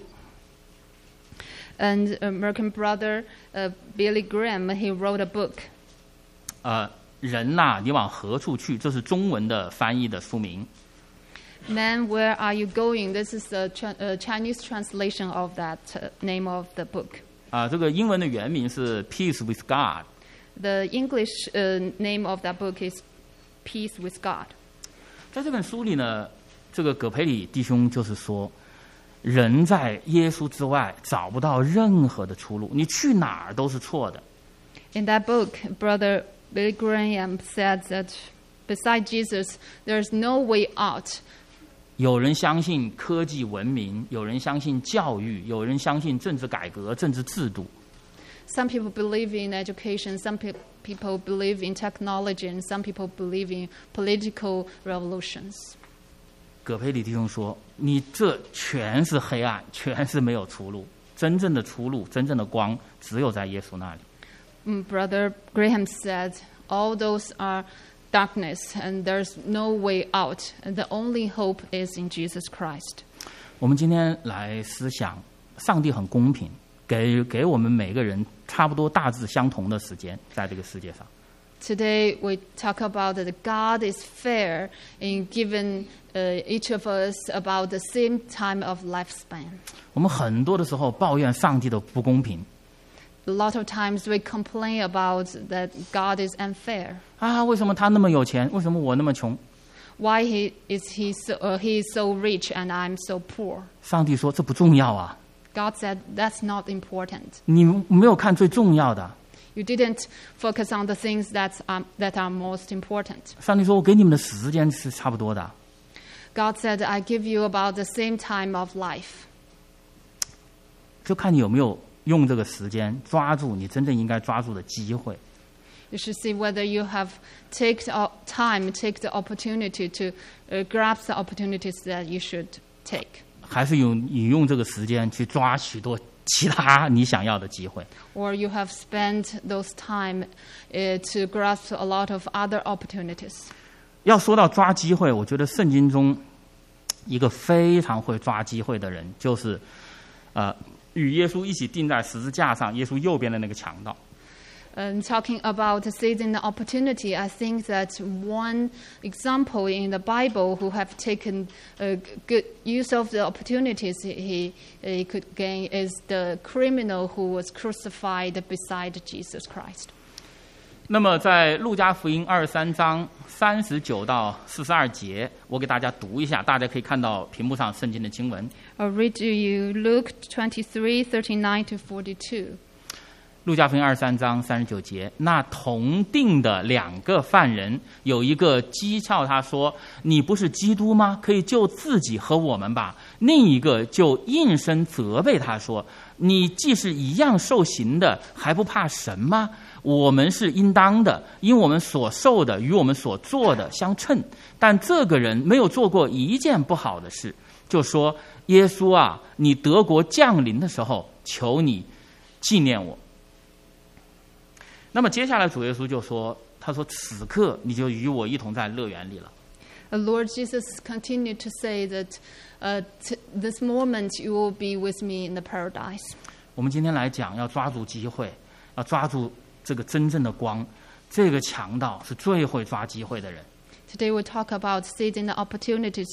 And American brother uh, Billy Graham, he wrote a book. 呃，人呐、啊，你往何处去？这是中文的翻译的书名。 Man, where are you going? This is a, tra- a Chinese translation of that uh, name of the book. 啊、呃，这个英文的原名是 Peace with God。 The English uh, name of that book is Peace with God. 在这本书里呢，这个葛培里弟兄就是说，人在耶稣之外找不到任何的出路，你去哪儿都是错的。 In that book, Brother Billy Graham said that beside Jesus, there's no way out. 有人相信科技文明，有人相信教育，有人相信政治改革、政治制度。 Some people believe in education, some pe- people believe in technology, and some people believe in political revolutions. 葛培里弟兄说：“你这全是黑暗，全是没有出路。真正的出路，真正的光，只有在耶稣那里。” Mm, Brother Graham said, all those are darkness, and there's no way out, and the only hope is in Jesus Christ. 我们今天来思想，上帝很公平，给给我们每个人差不多大致相同的时间，在这个世界上。 Today we talk about that God is fair in giving uh, each of us about the same time of lifespan. 我们很多的时候抱怨上帝的不公平。 A lot of times we complain about that God is unfair. 啊，为什么他那么有钱？为什么我那么穷？ Why he is he so, uh, he is so rich and I'm so poor? 上帝说这不重要啊， God said that's not important. 你没有看最重要的。 You didn't focus on the things that um, that are most important. 上帝说我给你们的时间是差不多的。 God said, I give you about the same time of life. 就看你有没有用这个时间抓住你真正应该抓住的机会。 You should see whether you have take the time, take the opportunity to uh, grasp the opportunities that you should take. 还是用你用这个时间去抓许多其他你想要的机会。 Or you have spent those time uh, to grasp a lot of other opportunities. 要说到抓机会，我觉得圣经中一个非常会抓机会的人，就是呃与耶稣一起钉在十字架上，耶稣右边的那个强盗。 And talking about seizing the opportunity, I think that one example in the Bible who have taken a good use of the opportunities he, he could gain is the criminal who was crucified beside Jesus Christ. 那么在路加福音二十三章三十九到四十二节，我给大家读一下，大家可以看到屏幕上圣经的经文。 I'll read to you Luke twenty-three, thirty-nine to forty-two. 路加福音二十三章三十九节，那同定的两个犯人，有一个讥诮他说：“你不是基督吗？可以救自己和我们吧。”另一个就应声责备他说：“你既是一样受刑的，还不怕神吗？我们是应当的，因我们所受的与我们所做的相称。但这个人没有做过一件不好的事，就说：耶稣啊，你德国降临的时候，求你纪念我。”那么接下来主耶稣就说：“他说此刻你就与我一同在乐园里了。” The Lord Jesus continued to say that uh, t- this moment you will be with me in the paradise. 我们今天来讲，要抓住机会，要抓住这个真正的光。这个强盗是最会抓机会的人。 Today we talk about seizing the opportunities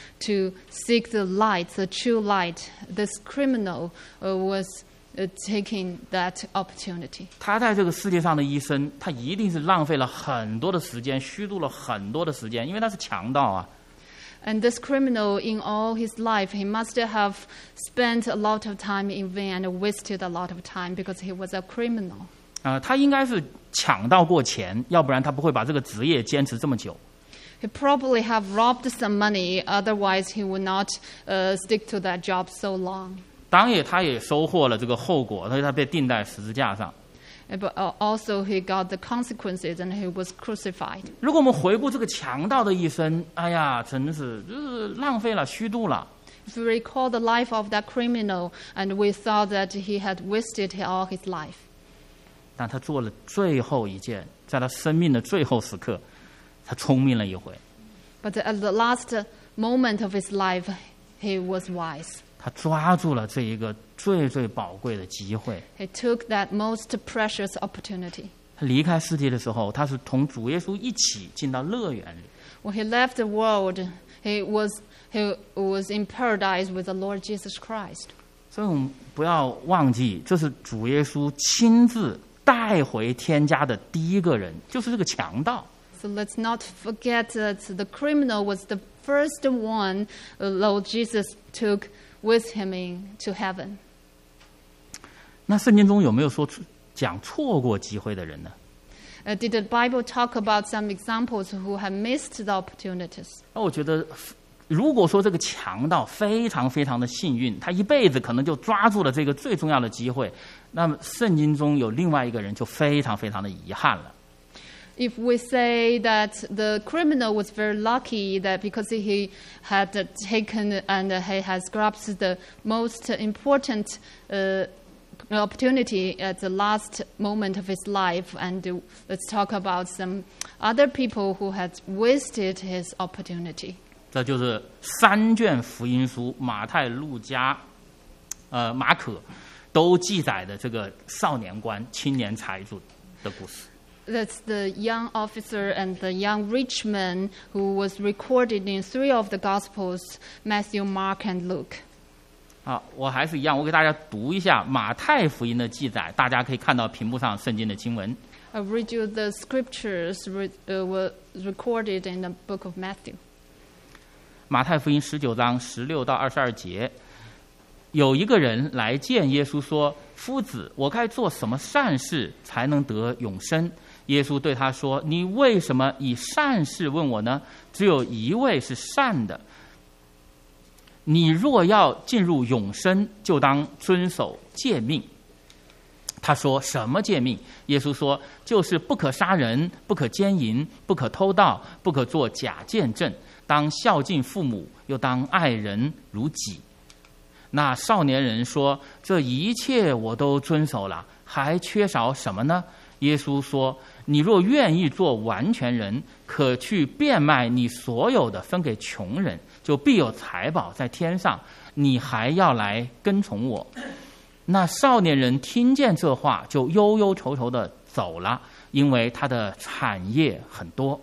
to seek the light, the true light. This criminal uh, was uh, taking that opportunity. 他在这个世界上的一生，他一定是浪费了很多的时间，虚度了很多的时间，因为他是强盗啊。 And this criminal, in all his life, he must have spent a lot of time in vain and wasted a lot of time because he was a criminal. 呃，他应该是抢到过钱，要不然他不会把这个职业坚持这么久。 He probably have robbed some money, otherwise he would not uh, stick to that job so long. 当然，他也收获了这个后果，所以他被钉在十字架上。 But also he got the consequences and he was crucified. 如果我们回顾这个强盗的一生，哎呀，真是就是浪费了、虚度了。 If we recall the life of that criminal and we thought that he had wasted all his life. 但他做了最后一件，在他生命的最后时刻，他聪明了一回。 But at the last moment of his life, he was wise. 他抓住了这一个最最宝贵的机会。 He took that most precious opportunity. 他离开世界的时候，他是同主耶稣一起进到乐园里。 When he left the world, he was, he was in paradise with the Lord Jesus Christ. 所以我们不要忘记，这是主耶稣亲自带回天家的第一个人，就是这个强盗。 So let's not forget that the criminal was the first one uh, Lord Jesus took with him into heaven. 那圣经中有没有说讲错过机会的人呢？ Uh, did the Bible talk about some examples who have missed the opportunities? 那我觉得，如果说这个强盗非常非常的幸运，他一辈子可能就抓住了这个最重要的机会，那么圣经中有另外一个人就非常非常的遗憾了。 If we say that the criminal was very lucky that because he had taken and he has grasped the most important uh, opportunity at the last moment of his life, and uh, let's talk about some other people who had wasted his opportunity. 这就是三卷福音书马太、路加、呃马可都记载的这个少年官、青年财主的故事。 That's the young officer and the young rich man who was recorded in three of the Gospels, Matthew, Mark, and Luke. 好，我还是一样，我给大家读一下马太福音的记载，大家可以看到屏幕上圣经的经文。 I'll read you the scriptures re, uh, were recorded in the book of Matthew. 马太福音十九章十六到二十二节，有一个人来见耶稣说：“夫子，我该做什么善事才能得永生？”耶稣对他说：“你为什么以善事问我呢？只有一位是善的。你若要进入永生，就当遵守诫命。”他说：“什么诫命？”耶稣说：“就是不可杀人，不可奸淫，不可偷盗，不可作假见证，当孝敬父母，又当爱人如己。”那少年人说：“这一切我都遵守了，还缺少什么呢？”耶稣说：“你若愿意做完全人，可去变卖你所有的，分给穷人，就必有财宝在天上。你还要来跟从我。”那少年人听见这话，就忧忧愁愁的走了，因为他的产业很多。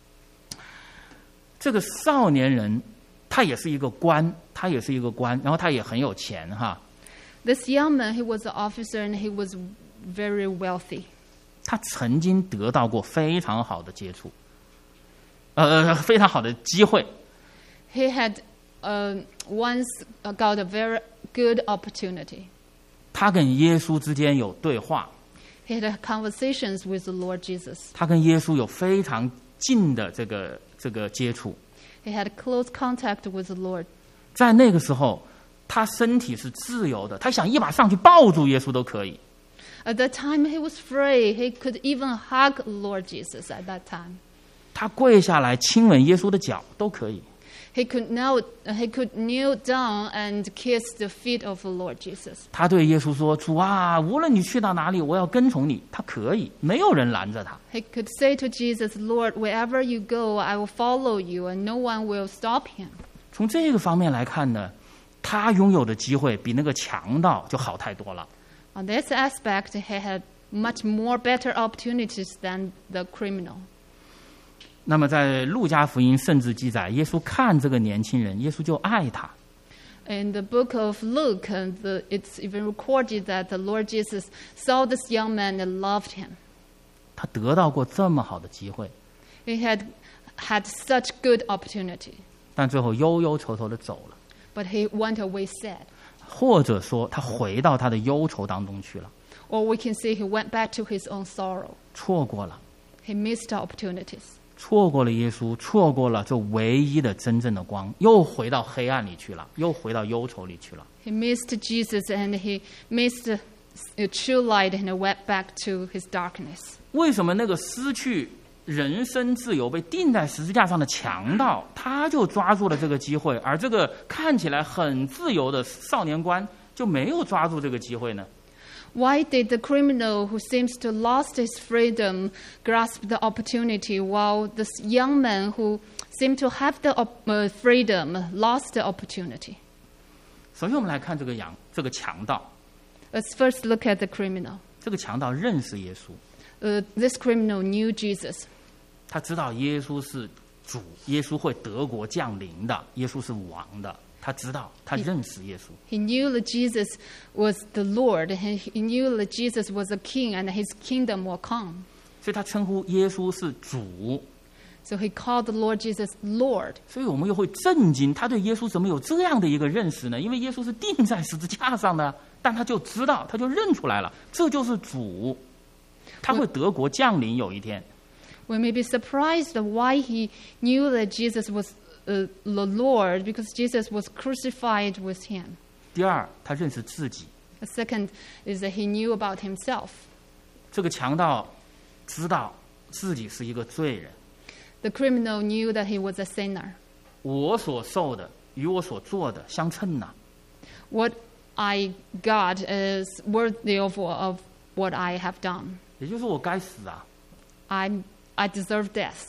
这个少年人，他也是一个官，他也是一个官，然后他也很有钱哈。 This young man, he was an officer and he was very wealthy. 他曾经得到过非常好的接触，呃，非常好的机会。 He had uh, once got a very good opportunity. 他跟耶稣之间有对话。 He had conversations with the Lord Jesus. 他跟耶稣有非常近的这个这个接触。 He had close contact with the Lord. 在那个时候，他身体是自由的，他想一把上去抱住耶稣都可以。 At that time, he was free. He could even hug Lord Jesus at that time. 他跪下来亲吻耶稣的脚都可以。 He could kneel, he could kneel down and kiss the feet of the Lord Jesus. 他对耶稣说：“主啊，无论你去到哪里，我要跟从你。”他可以，没有人拦着他。 He could say to Jesus, "Lord, wherever you go, I will follow you, and no one will stop him." 从这个方面来看呢，他拥有的机会比那个强盗就好太多了。 On this aspect, he had much more better opportunities than the criminal. 那么在路加福音甚至记载，耶稣看这个年轻人，耶稣就爱他。 In the book of Luke, and the, it's even recorded that the Lord Jesus saw this young man and loved him. 他得到过这么好的机会， He had had such good opportunity, 但最后忧忧愁愁的走了， but he went away sad. 或者说他回到他的忧愁当中去了， Or we can say he went back to his own sorrow. 错过了， He missed opportunities. 错过了耶稣，错过了这唯一的真正的光，又回到黑暗里去了，又回到忧愁里去了。 He missed Jesus and he missed the true light and went back to his darkness. 为什么那个失去人身自由被钉在十字架上的强盗，他就抓住了这个机会，而这个看起来很自由的少年官就没有抓住这个机会呢？ Why did the criminal who seems to lost his freedom grasp the opportunity, while this young man who seemed to have the op- uh, freedom lost the opportunity? 首先，我们来看这个羊，这个强盗。 Let's first look at the criminal. 这个强盗认识耶稣， Uh, this criminal knew Jesus. 他知道耶稣是主，耶稣会德国降临的，耶稣是王的。他知道，他认识耶稣。 He knew that Jesus was the Lord, and he knew that Jesus was a king, and his kingdom will come. 所以他称呼耶稣是主。 So he called the Lord Jesus Lord. 所以我们又会震惊，他对耶稣怎么有这样的一个认识呢？因为耶稣是钉在十字架上的，但他就知道，他就认出来了，这就是主，他会德国降临有一天。 We may be surprised why he knew that Jesus was uh, the Lord, because Jesus was crucified with him. 第二，他认识自己。 The second is that he knew about himself. 这个强盗知道自己是一个罪人， The criminal knew that he was a sinner. 我所受的与我所做的相称呐。 What I got is worthy of, of what I have done. 也就是我该死啊， I, I deserve death.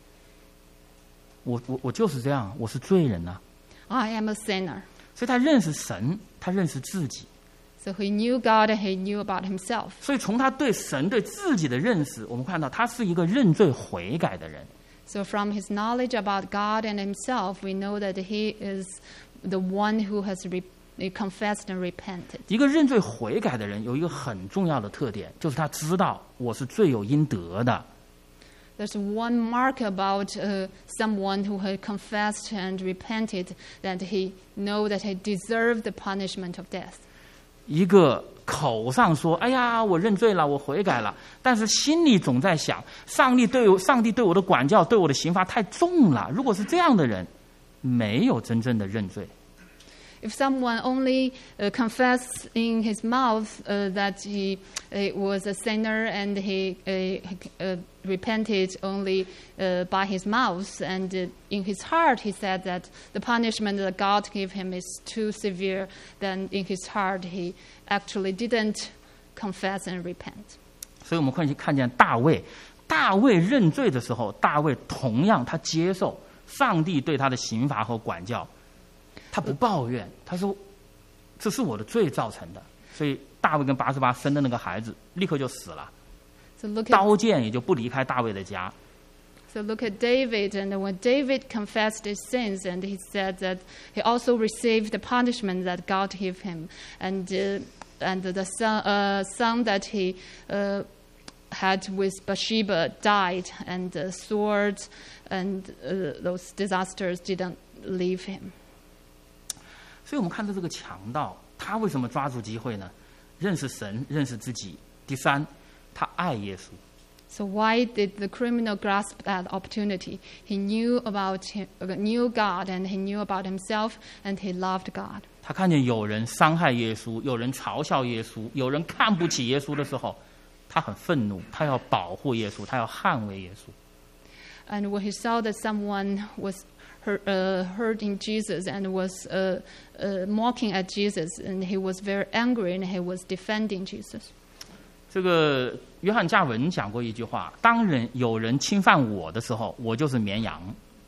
我我我就是这样，我是罪人呐。 I am a sinner. 所以他认识神，他认识自己。 He knew about himself. 他 So he knew God and he knew about himself. 所以从他对神对自己的认识，我们看到他是一个认罪悔改的人。 So from his knowledge about God and himself, we know that he is the one who has re- confessed and repented. 一个认罪悔改的人有一个很重要的特点，就是他知道我是罪有应得的。 There's one mark about uh, someone who had confessed and repented, that he know that he deserved the punishment of death. 一个口上说哎呀我认罪了我悔改了，但是心里总在想上帝对我上帝对我的管教对我的刑罚太重了，如果是这样的人没有真正的认罪。 If someone only uh, confessed in his mouth uh, that he uh, was a sinner and he uh, uh, repented only uh, by his mouth, and uh, in his heart he said that the punishment that God gave him is too severe, then in his heart he actually didn't confess and repent. 所以我们可以看见大卫，大卫认罪的时候，大卫同样他接受上帝对他的刑罚和管教。他不抱怨，他说这是我的罪造成的，所以大卫跟拔示巴生的那个孩子立刻就死了， So look at, 刀剑也就不离开大卫的家。 so look at David, and when David confessed his sins, and he said that he also received the punishment that God gave him, and uh, and the son, uh, son that he uh, had with Bathsheba died, and the swords and uh, those disasters didn't leave him. 所以我们看到这个强盗，他为什么抓住机会呢？认识神，认识自己。第三，他爱耶稣。 So why did the criminal grasp that opportunity? He knew about him, knew God, and he knew about himself, and he loved God. 他看见有人伤害耶稣，有人嘲笑耶稣，有人看不起耶稣的时候，他很愤怒，他要保护耶稣，他要捍卫耶稣。 And when he saw that someone was hurt, uh, hurting Jesus and was uh, uh, mocking at Jesus, and he was very angry, and he was defending Jesus. 这个约翰加文讲过一句话：当人有人侵犯我的时候，我就是绵羊。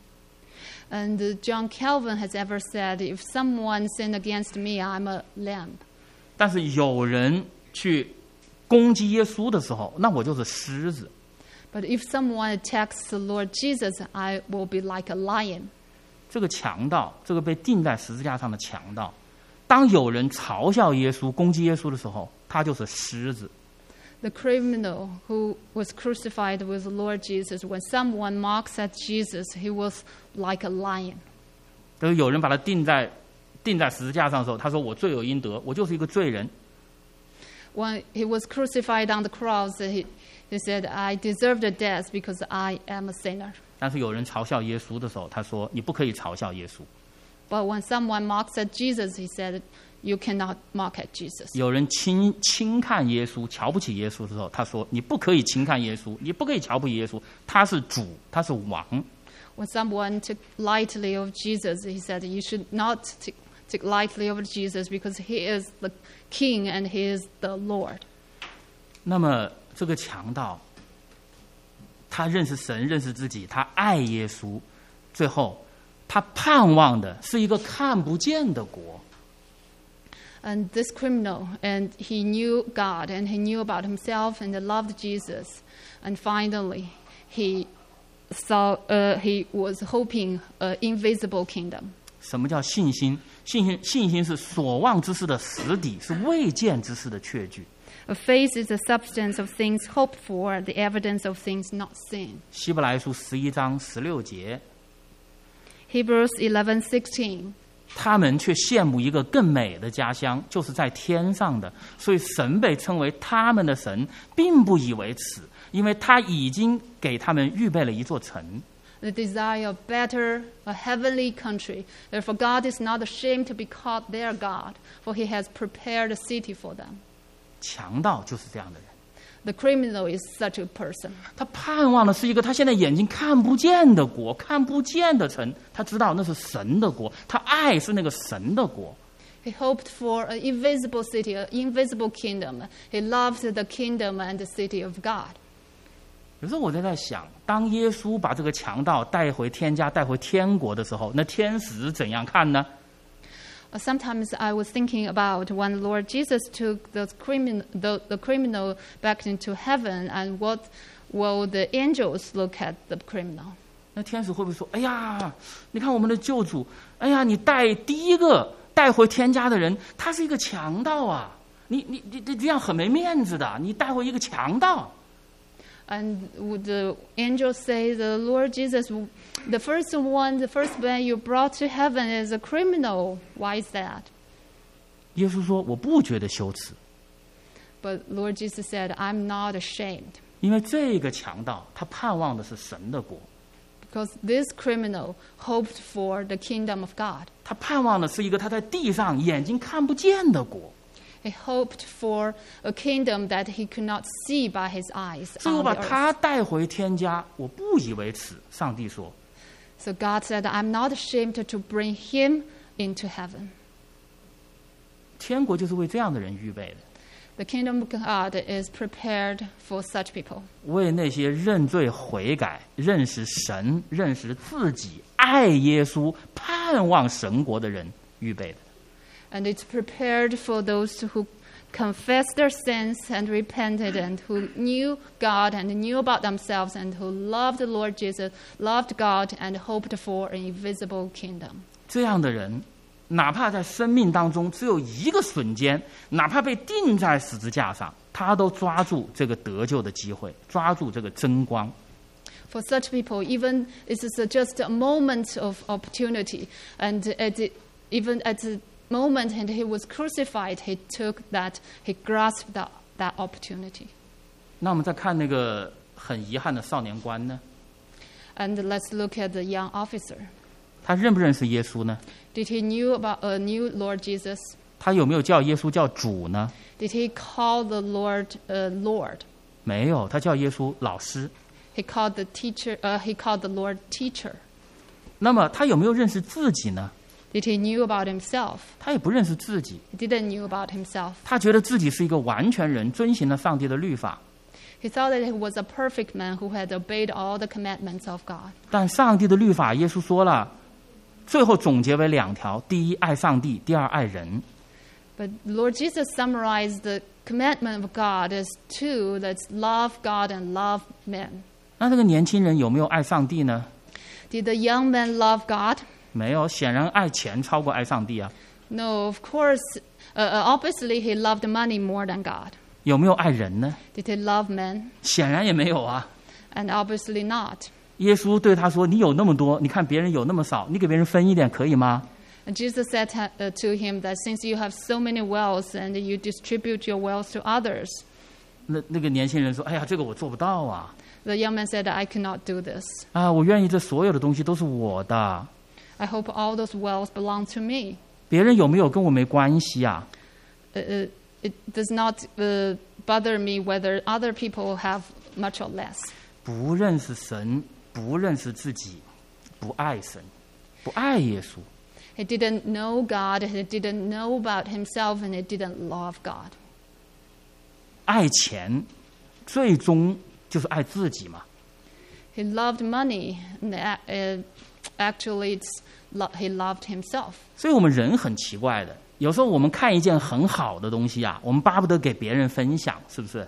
And uh, John Calvin has ever said, if someone sinned against me, I'm a lamb. 但是有人去攻击耶稣的时候，那我就是狮子。 But if someone attacks the Lord Jesus, I will be like a lion. 这个强盗，这个被钉在十字架上的强盗，当有人嘲笑耶稣、攻击耶稣的时候，他就是狮子。 The criminal who was crucified with the Lord Jesus, when someone mocks at Jesus, he was like a lion. 就是有人把他钉在钉在十字架上的时候，他说：“我罪有应得，我就是一个罪人。” When he was crucified on the cross, he, he said, I deserve the death because I am a sinner. 但是有人嘲笑耶稣的时候，他说：“你不可以嘲笑耶稣。” But when someone mocks at Jesus, he said, you cannot mock at Jesus. 有人轻轻看耶稣、瞧不起耶稣的时候，他说：“你不可以轻看耶稣，你不可以瞧不起耶稣，他是主，他是王。” When someone took lightly of Jesus, he said, you should not take, take lightly of Jesus because he is the king and he is the Lord. 那么这个强盗，他认识神，认识自己，他爱耶稣，最后他盼望的是一个看不见的国。 And this criminal, and he knew God, and he knew about himself, and he loved Jesus. And finally, he saw, uh, he was hoping an invisible kingdom. 什么叫信心？信心信心是所望之事的实底，是未见之事的确据。 A faith is the substance of things hoped for, the evidence of things not seen. 希伯来书十一章十六节， Hebrews eleven sixteen. 他们却羡慕一个更美的家乡，就是在天上的。所以神被称为他们的神，并不以为耻，因为他已经给他们预备了一座城。 The desire of better, a heavenly country. Therefore, God is not ashamed to be called their God, for he has prepared a city for them. 强盗就是这样的人， The criminal is such a person. 他盼望的是一个他现在眼睛看不见的国，看不见的城。他知道那是神的国，他爱是那个神的国。 He hoped for an invisible city, an invisible kingdom. He loved the kingdom and the city of God. 有时候我在在想，当耶稣把这个强盗带回天家、带回天国的时候，那天使怎样看呢？ Uh, Sometimes I was thinking about when Lord Jesus took the criminal, the, the criminal back into heaven, and what will the angels look at the criminal? 那天使会不会说：“哎呀，你看我们的救主，哎呀，你带第一个带回天家的人，他是一个强盗啊！你你你你这样很没面子的，你带回一个强盗。” And would the angels say, the Lord Jesus, the first one, the first man you brought to heaven is a criminal. Why is that? 耶稣说：“我不觉得羞耻， But Lord Jesus said, I'm not ashamed. 因为这个强盗他盼望的是神的国， Because this criminal hoped for the kingdom of God. 他盼望的是一个他在地上眼睛看不见的国。 He hoped for a kingdom that he could not see by his eyes 所以我 on 把 the 他 earth. 带回天家，我不以为耻。”上帝说 So God said, I'm not ashamed to bring him into heaven.：“ 天国就是为这样的人预备的， The kingdom of God is prepared for such people. 为那些认罪悔改、认识神、认识自己、爱耶稣、盼望神国的人预备的。 And it's prepared for those who confessed their sins and repented and who knew God and knew about themselves and who loved the Lord Jesus, loved God and hoped for an invisible kingdom. 这样的人，哪怕在生命当中只有一个瞬间，哪怕被钉在十字架上，他都抓住这个得救的机会，抓住这个真光。 For such people, even it is just a moment of opportunity, and at the, even at the moment and he was crucified, he took that, he grasped that, that opportunity. 那我们再看那个很遗憾的少年官呢？ And let's look at the young officer. 他认不认识耶稣呢？ Did he knew about uh, knew Lord Jesus? 他有没有叫耶稣叫主呢？ Did he call the Lord uh, Lord? 没有，他叫耶稣老师。 He called the teacher. Uh, he called the Lord teacher. 那么他有没有认识自己呢？ Did he knew about himself? 他也不认识自己， He didn't knew about himself. 他觉得自己是一个完全人，遵行了上帝的律法。 He thought that he was a perfect man who had obeyed all the commandments of God. 但上帝的律法，耶稣说了，最后总结为两条：第一，爱上帝；第二，爱人。 But Lord Jesus summarized the commandment of God as two: that's love God and love men. 那这个年轻人有没有爱上帝呢？ Did the young man love God? 没有，显然爱钱超过爱上帝啊。 No, of course. Uh, uh, obviously, he loved money more than God. 有没有爱人呢？ Did he love men? 显然也没有啊。 And obviously not. 耶稣对他说：“你有那么多，你看别人有那么少，你给别人分一点可以吗？” And Jesus said to, uh, to him that since you have so many wealth and you distribute your wealth to others, 那那个年轻人说：“哎呀，这个我做不到啊！ the young man said, I cannot do this. 啊，我愿意这所有的东西都是我的， I hope all those wealth belong to me. 别人有没有跟我没关系啊。 Uh, uh, it does not uh, bother me whether other people have much or less. ” 不认识神，不认识自己，不爱神，不爱耶稣。 He didn't know God, he didn't know about himself, and he didn't love God. 爱钱，最终就是爱自己嘛。 He loved money, and uh, actually it's, lo- he loved himself. 所以我们人很奇怪的，有时候我们看一件很好的东西啊，我们巴不得给别人分享，是不是？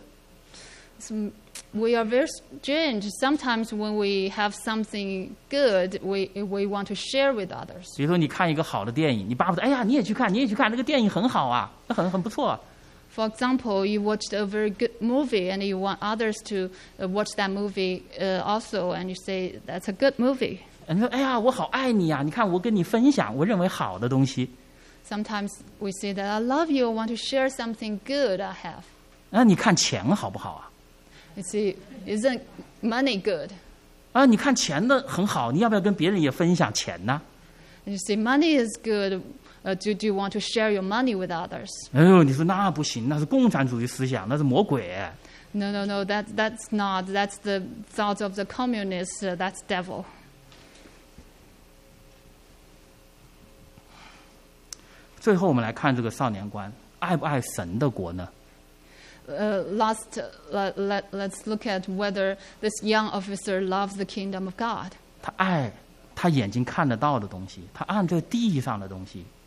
So we are very strange. Sometimes when we have something good, we, we want to share with others. 比如说你看一个好的电影，你巴不得哎呀你也去看，你也去看，那个电影很好啊，那很很不错。 For example, you watched a very good movie and you want others to uh, watch that movie uh, also, and you say, that's a good movie. 你说哎呀我好爱你呀、啊，你看我跟你分享我认为好的东西。 Sometimes we say that I love you, I want to share something good I have. 那你看钱好不好啊？ You see, isn't money good? 啊，你看钱的很好，你要不要跟别人也分享钱呢？ And you say money is good. Uh, do, do you want to share your money with others? 哎呦，你说那不行，那是共产主义思想，那是魔鬼。 No, no, no, that, that's not. That's the thoughts of the communists. Uh, that's devil. 最后我们来看这个少年官爱不爱神的国呢？ Uh, last, uh, let, let, let's look at whether this young officer loves the kingdom of God. 他爱他眼睛看得到的东西，他爱这地上的东西，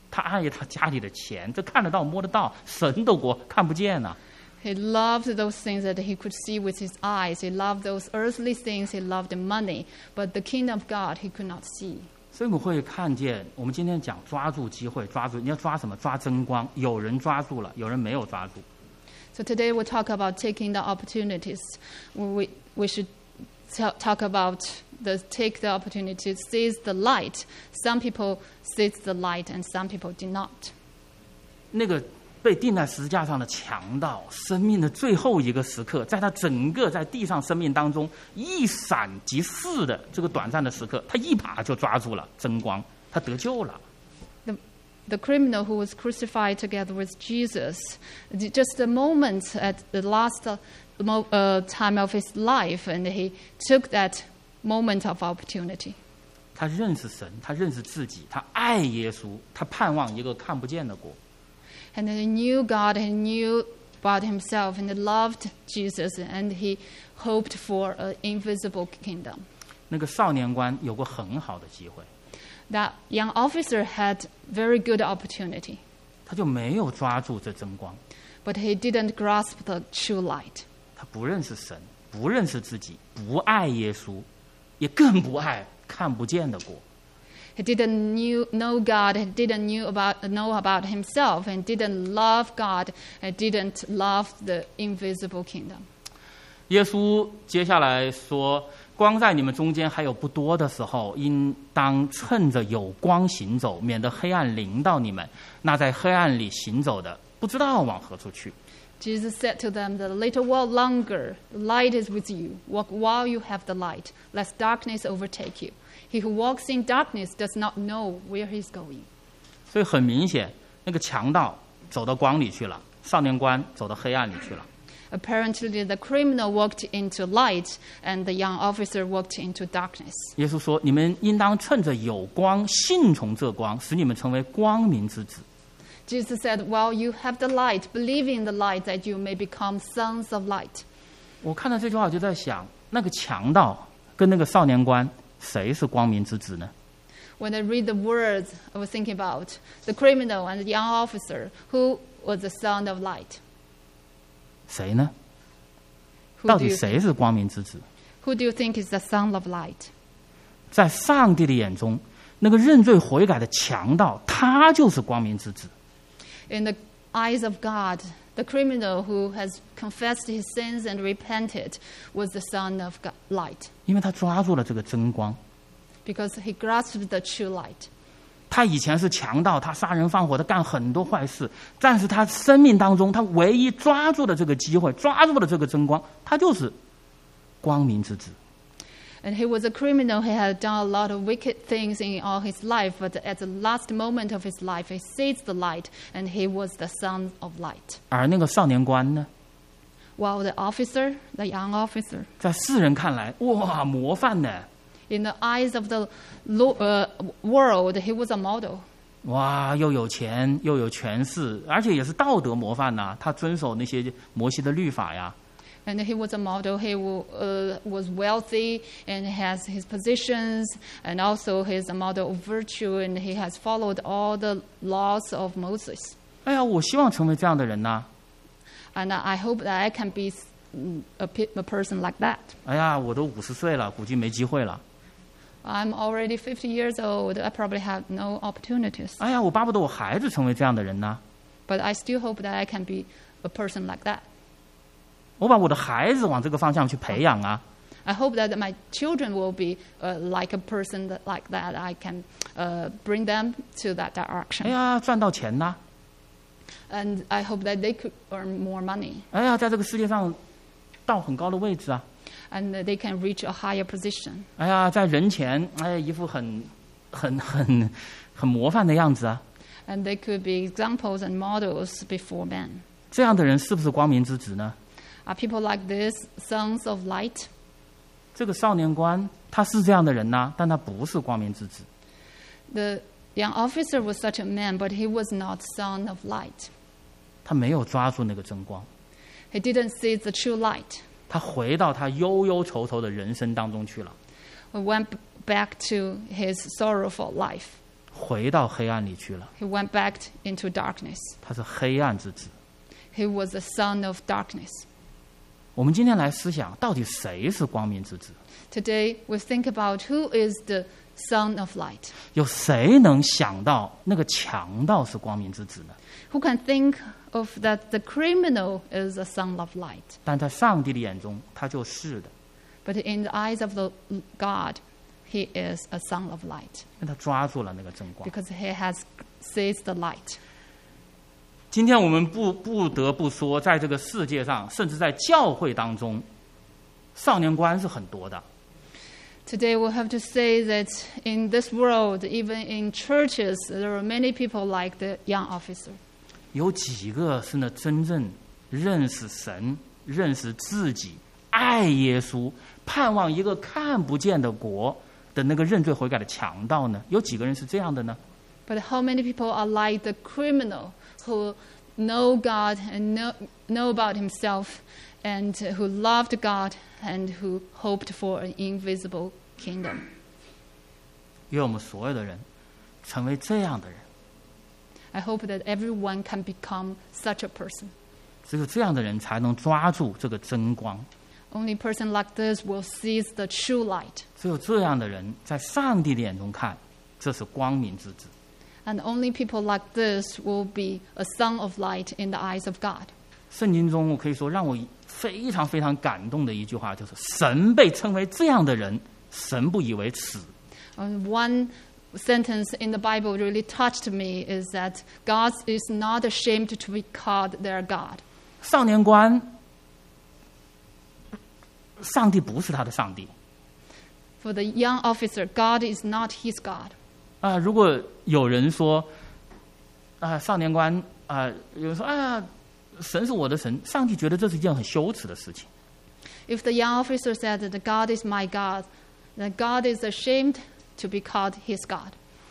他爱他家里的钱，这看得到摸得到，神的国看不见啊。 He loved those things that he could see with his eyes. He loved those earthly things. He loved the money. But the kingdom of God, he could not see. 所以我们会看见，我们今天讲抓住机会，抓住你要抓什么？抓真光。有人抓住了，有人没有抓住。 So today we'll talk about taking the opportunities. We, we should t- talk about the take the opportunity, seize the light. Some people seize the light and some people did not. 那个被钉在十字架上的强盗，生命的最后一个时刻，在他整个在地上生命当中一闪即逝的这个短暂的时刻，他一把就抓住了真光，他得救了。 The, the criminal who was crucified together with Jesus, just a moment at the last uh, mo- uh, time of his life, and he took that moment of opportunity. 他认识神，他认识自己，他爱耶稣，他盼望一个看不见的国。 And he knew God, he knew about himself, and he loved Jesus, and he hoped for an invisible kingdom. 那个少年官有过很好的机会， That young officer had very good opportunity, 他就没有抓住这真光。 but he didn't grasp the true light. 他不认识神，不认识自己，不爱耶稣，也更不爱看不见的国。 He didn't knew, know God, he didn't knew about, know about himself, and didn't love God, and didn't love the invisible kingdom. 耶稣接下来说：“光在你们中间还有不多的时候，应当趁着有光行走，免得黑暗临到你们。那在黑暗里行走的，不知道往何处去。” Jesus said to them, "The little while longer, the light is with you. Walk while you have the light, lest darkness overtake you. He who walks in darkness does not know where he's going." 所以很明显，那个强盗走到光里去了，少年官走到黑暗里去了。 Apparently, the criminal walked into light, and the young officer walked into darkness. 耶稣说：“你们应当趁着有光，信从这光，使你们成为光明之子。” Jesus said, "While you have the light, believe in the light, that you may become sons of light." 我看到这句话，我就在想，那个强盗跟那个少年官，谁是光明之子呢？ When I read the words, I was thinking about the criminal and the young officer, who was the son of light. 谁呢？ Who 到 do 底 you 谁是光明之子？ Who do you think is the son of light? 在上帝的眼中，那个认罪悔改的强盗，他就是光明之子。 In the eyes of God, the criminal who has confessed his sins and repented was the son of God, light, 因为他抓住了这个真光。 because he grasped the true light. 他以前是强盗，他杀人放火，他干很多坏事，但是他生命当中，他唯一抓住的这个机会，抓住了这个真光，他就是光明之子。 And he was a criminal. He had done a lot of wicked things in all his life, but at the last moment of his life, he seized the light, and he was the son of light. 而那个少年官呢， While the officer, the young officer, 在世人看来，哇，模范呢！ in the eyes of the lo- uh, world, he was a model. 哇，又有钱，又有权势，而且也是道德模范呐、他遵守那些摩西的律法呀。 And he was a model. He uh, was wealthy and has his positions, and also he's a model of virtue, and he has followed all the laws of Moses. 哎呀，我希望成为这样的人呐、 And I hope that I can be a, pe- a person like that. 哎呀，我都五十岁了，估计没机会了。 I'm already fifty years old. I probably have no opportunities. 哎呀，我巴不得我孩子成为这样的人呐、 But I still hope that I can be a person like that. 我把我的孩子往这个方向去培养啊。 I hope that my children will be uh, like a person that, like that. I can uh, bring them to that 哎 direction. 呀，赚到钱呐！ And I hope that they could earn more money. 哎呀，在这个世界上到很高的位置啊！ And they can reach a higher position. 哎呀，在人前，哎，一副很、很、很、很模范的样子啊！ And they could be examples and models before men. 这样的人是不是光明之子呢？ Are people like this sons of light? 这个少年官他是这样的人呐、但他不是光明之子。 The young officer was such a man, but he was not son of light. 他没有抓住那个真光， He didn't see the true light. 他回到他忧忧愁愁的人生当中去了， He went back to his sorrowful life. 回到黑暗里去了。 He went back into darkness. 他是黑暗之子。 He was the son of darkness. 我们今天来思想，到底谁是光明之子？ Today, we think about who is the son of light. 有谁能想到那个强盗是光明之子呢？ Who can think of that the criminal is a son of light? 但在上帝的眼中，他就是的， But in the eyes of the God, he is a son of light 因为他抓住了那个真光。 because he has seized the light. 今天我们不不得不说，在这个世界上，甚至在教会当中，少年官是很多的。 Today, we have to say that in this world, even in churches, there are many people like the young officer. 有几个是那真正认识神、认识自己、爱耶稣、盼望一个看不见的国的那个认罪悔改的强盗呢？有几个人是这样的呢？ But how many people are like the criminal who know God and know, know about himself and who loved God and who hoped for an invisible kingdom? 愿我们所有的人成为这样的人。 I hope that everyone can become such a person. 只有这样的人才能抓住这个真光， Only a person like this will seize the true light. 只有这样的人在上帝的眼中看，这是光明之子。 And only people like this will be a son of light in the eyes of God. 圣经中，我可以说让我非常非常感动的一句话，就是神被称为这样的人，神不以为耻。 And one sentence in the Bible really touched me is that God is not ashamed to be called their God. 少年官，上帝不是他的上帝 For the young officer, God is not his God. 啊！如果有人说啊，少年官啊，有人说啊，神是我的神，上帝觉得这是一件很羞耻的事情。 If the young officer said that God is my God, then God is ashamed to be called his God.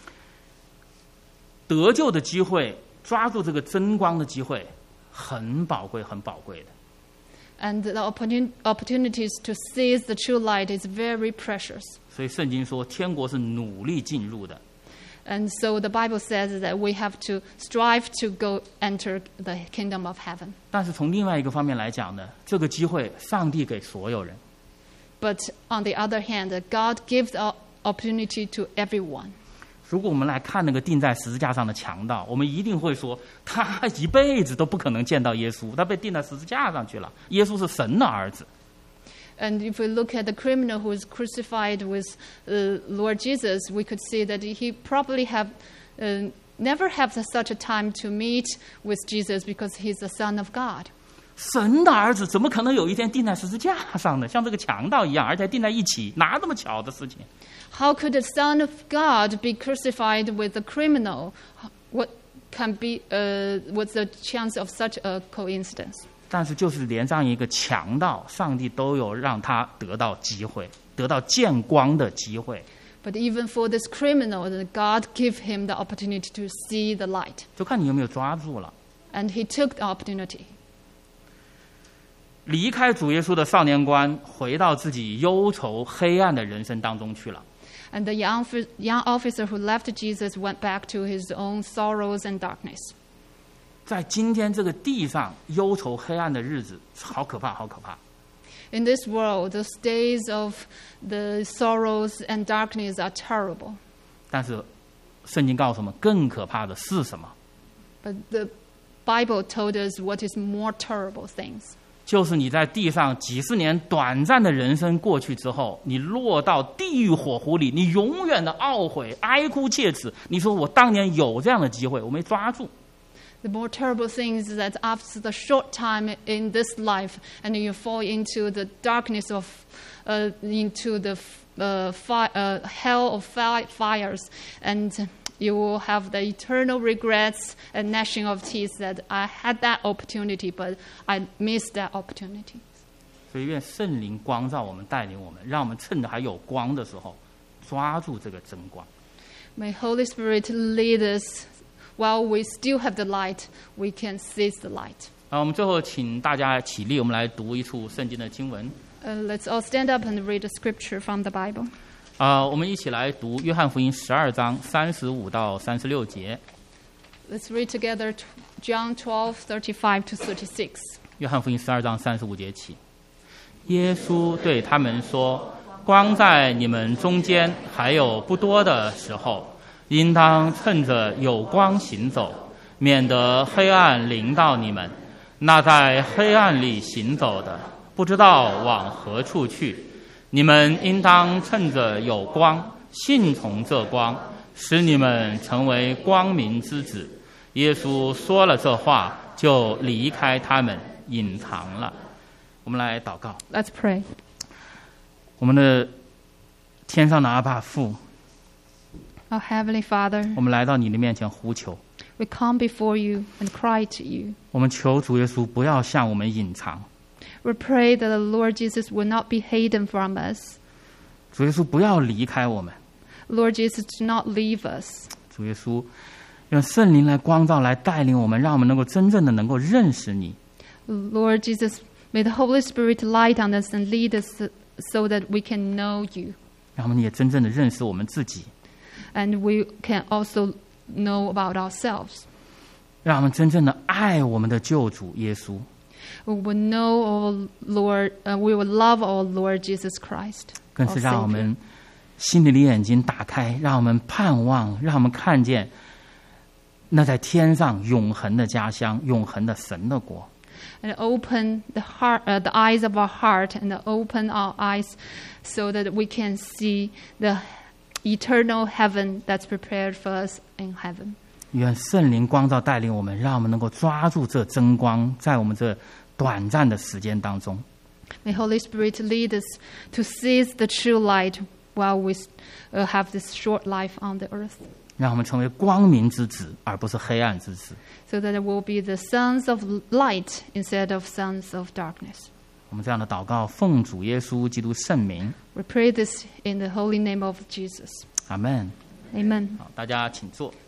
得救的机会，抓住这个真光的机会，很宝贵，很宝贵的。 And the opportun- opportunities to seize the true light is very precious. 所以圣经说，天国是努力进入的。 And so the Bible says that we have to strive to go enter the kingdom of heaven. 但是从另外一个方面来讲呢，这个机会上帝给所有人。 But on the other hand, God gives the opportunity to everyone. 如果我们来看那个钉在十字架上的强盗，我们一定会说，他一辈子都不可能见到耶稣，他被钉在十字架上去了。耶稣是神的儿子。 And if we look at the criminal who is crucified with uh, Lord Jesus, we could see that he probably have uh, never have such a time to meet with Jesus because he's the Son of God. 神的儿子怎么可能有一天钉在十字架上呢？像这个强盗一样，而且钉在一起，哪这么巧的事情？ How could the Son of God be crucified with the criminal? What can be uh, what's the chance of such a coincidence? 但是就是连上一个强盗，上帝都有让他得到机会，得到见光的机会。 But even for this criminal, God gave him the opportunity to see the light. 就看你有没有抓住了。 And he took the opportunity. 离开主耶稣的少年官，回到自己忧愁黑暗的人生当中去了。 And the young, young officer who left Jesus went back to his own sorrows and darkness. 在今天这个地上，忧愁黑暗的日子，好可怕，好可怕。 In this world, those days of the sorrows and darkness are terrible. 但是，圣经告诉我们，更可怕的是什么？ But the Bible told us what is more terrible things. 就是你在地上几十年短暂的人生过去之后，你落到地狱火湖里，你永远的懊悔、哀哭切齿。你说我当年有这样的机会，我没抓住。 The more terrible thing is that after the short time in this life, and you fall into the darkness of, uh, into the uh, fi- uh, hell of fi- fires, and you will have the eternal regrets and gnashing of teeth that I had that opportunity, but I missed that opportunity. 所以愿圣灵光照我们，带领我们，让我们趁着还有光的时候，抓住这个真光。 May Holy Spirit lead us. While we still have the light, we can seize the light. 啊，我们最后请大家起立，我们来读一处圣经的经文。 Uh, let's all stand up and read a scripture from the Bible. 啊、呃，我们一起来读约翰福音十二章三十五到三十六节。 Let's read together John twelve, thirty-five to thirty-six. 约翰福音十二章三十五节起，耶稣对他们说：“光在你们中间还有不多的时候，应当趁着有光行走，免得黑暗临到你们。那在黑暗里行走的，不知道往何处去。你们应当趁着有光，信从这光，使你们成为光明之子。”耶稣说了这话，就离开他们，隐藏了。我们来祷告。 Let's pray. 我们的天上的阿爸父， Our Heavenly Father, 我们来到你的面前呼求， we come before you and cry to you. 我们求主耶稣不要向我们隐藏， We pray that the Lord Jesus will not be hidden from us. 主耶稣不要离开我们， Lord Jesus, do not leave us. 主耶稣用圣灵来光照，来带领我们，让我们能够真正的能够认识你。 Lord Jesus, may the Holy Spirit light on us and lead us so that we can know you. 让我们也真正的认识我们自己， And we can also know about ourselves. 让我们真正的爱我们的救主耶稣。 We will know our Lord, uh, we will love our Lord Jesus Christ. 更 our 是让我 Savior. 们心里的眼睛打开，让我们盼望，让我们看见那在天上永恒的家乡，永恒的神的国。 And open the heart, uh, the eyes of our heart, and open our eyes so that we can see the eternal heaven that's prepared for us in heaven. 愿圣灵光照带领我们，让我们能够抓住这真光，在我们这短暂的时间当中， May Holy Spirit lead us to seize the true light while we uh, have this short life on the earth, 让我们成为光明之子，而不是黑暗之子。 so that it will be the sons of light instead of sons of darkness. 我们这样的祷告，奉主耶稣基督圣名， We pray this in the holy name of Jesus. 阿门。 Amen. 好，大家请坐。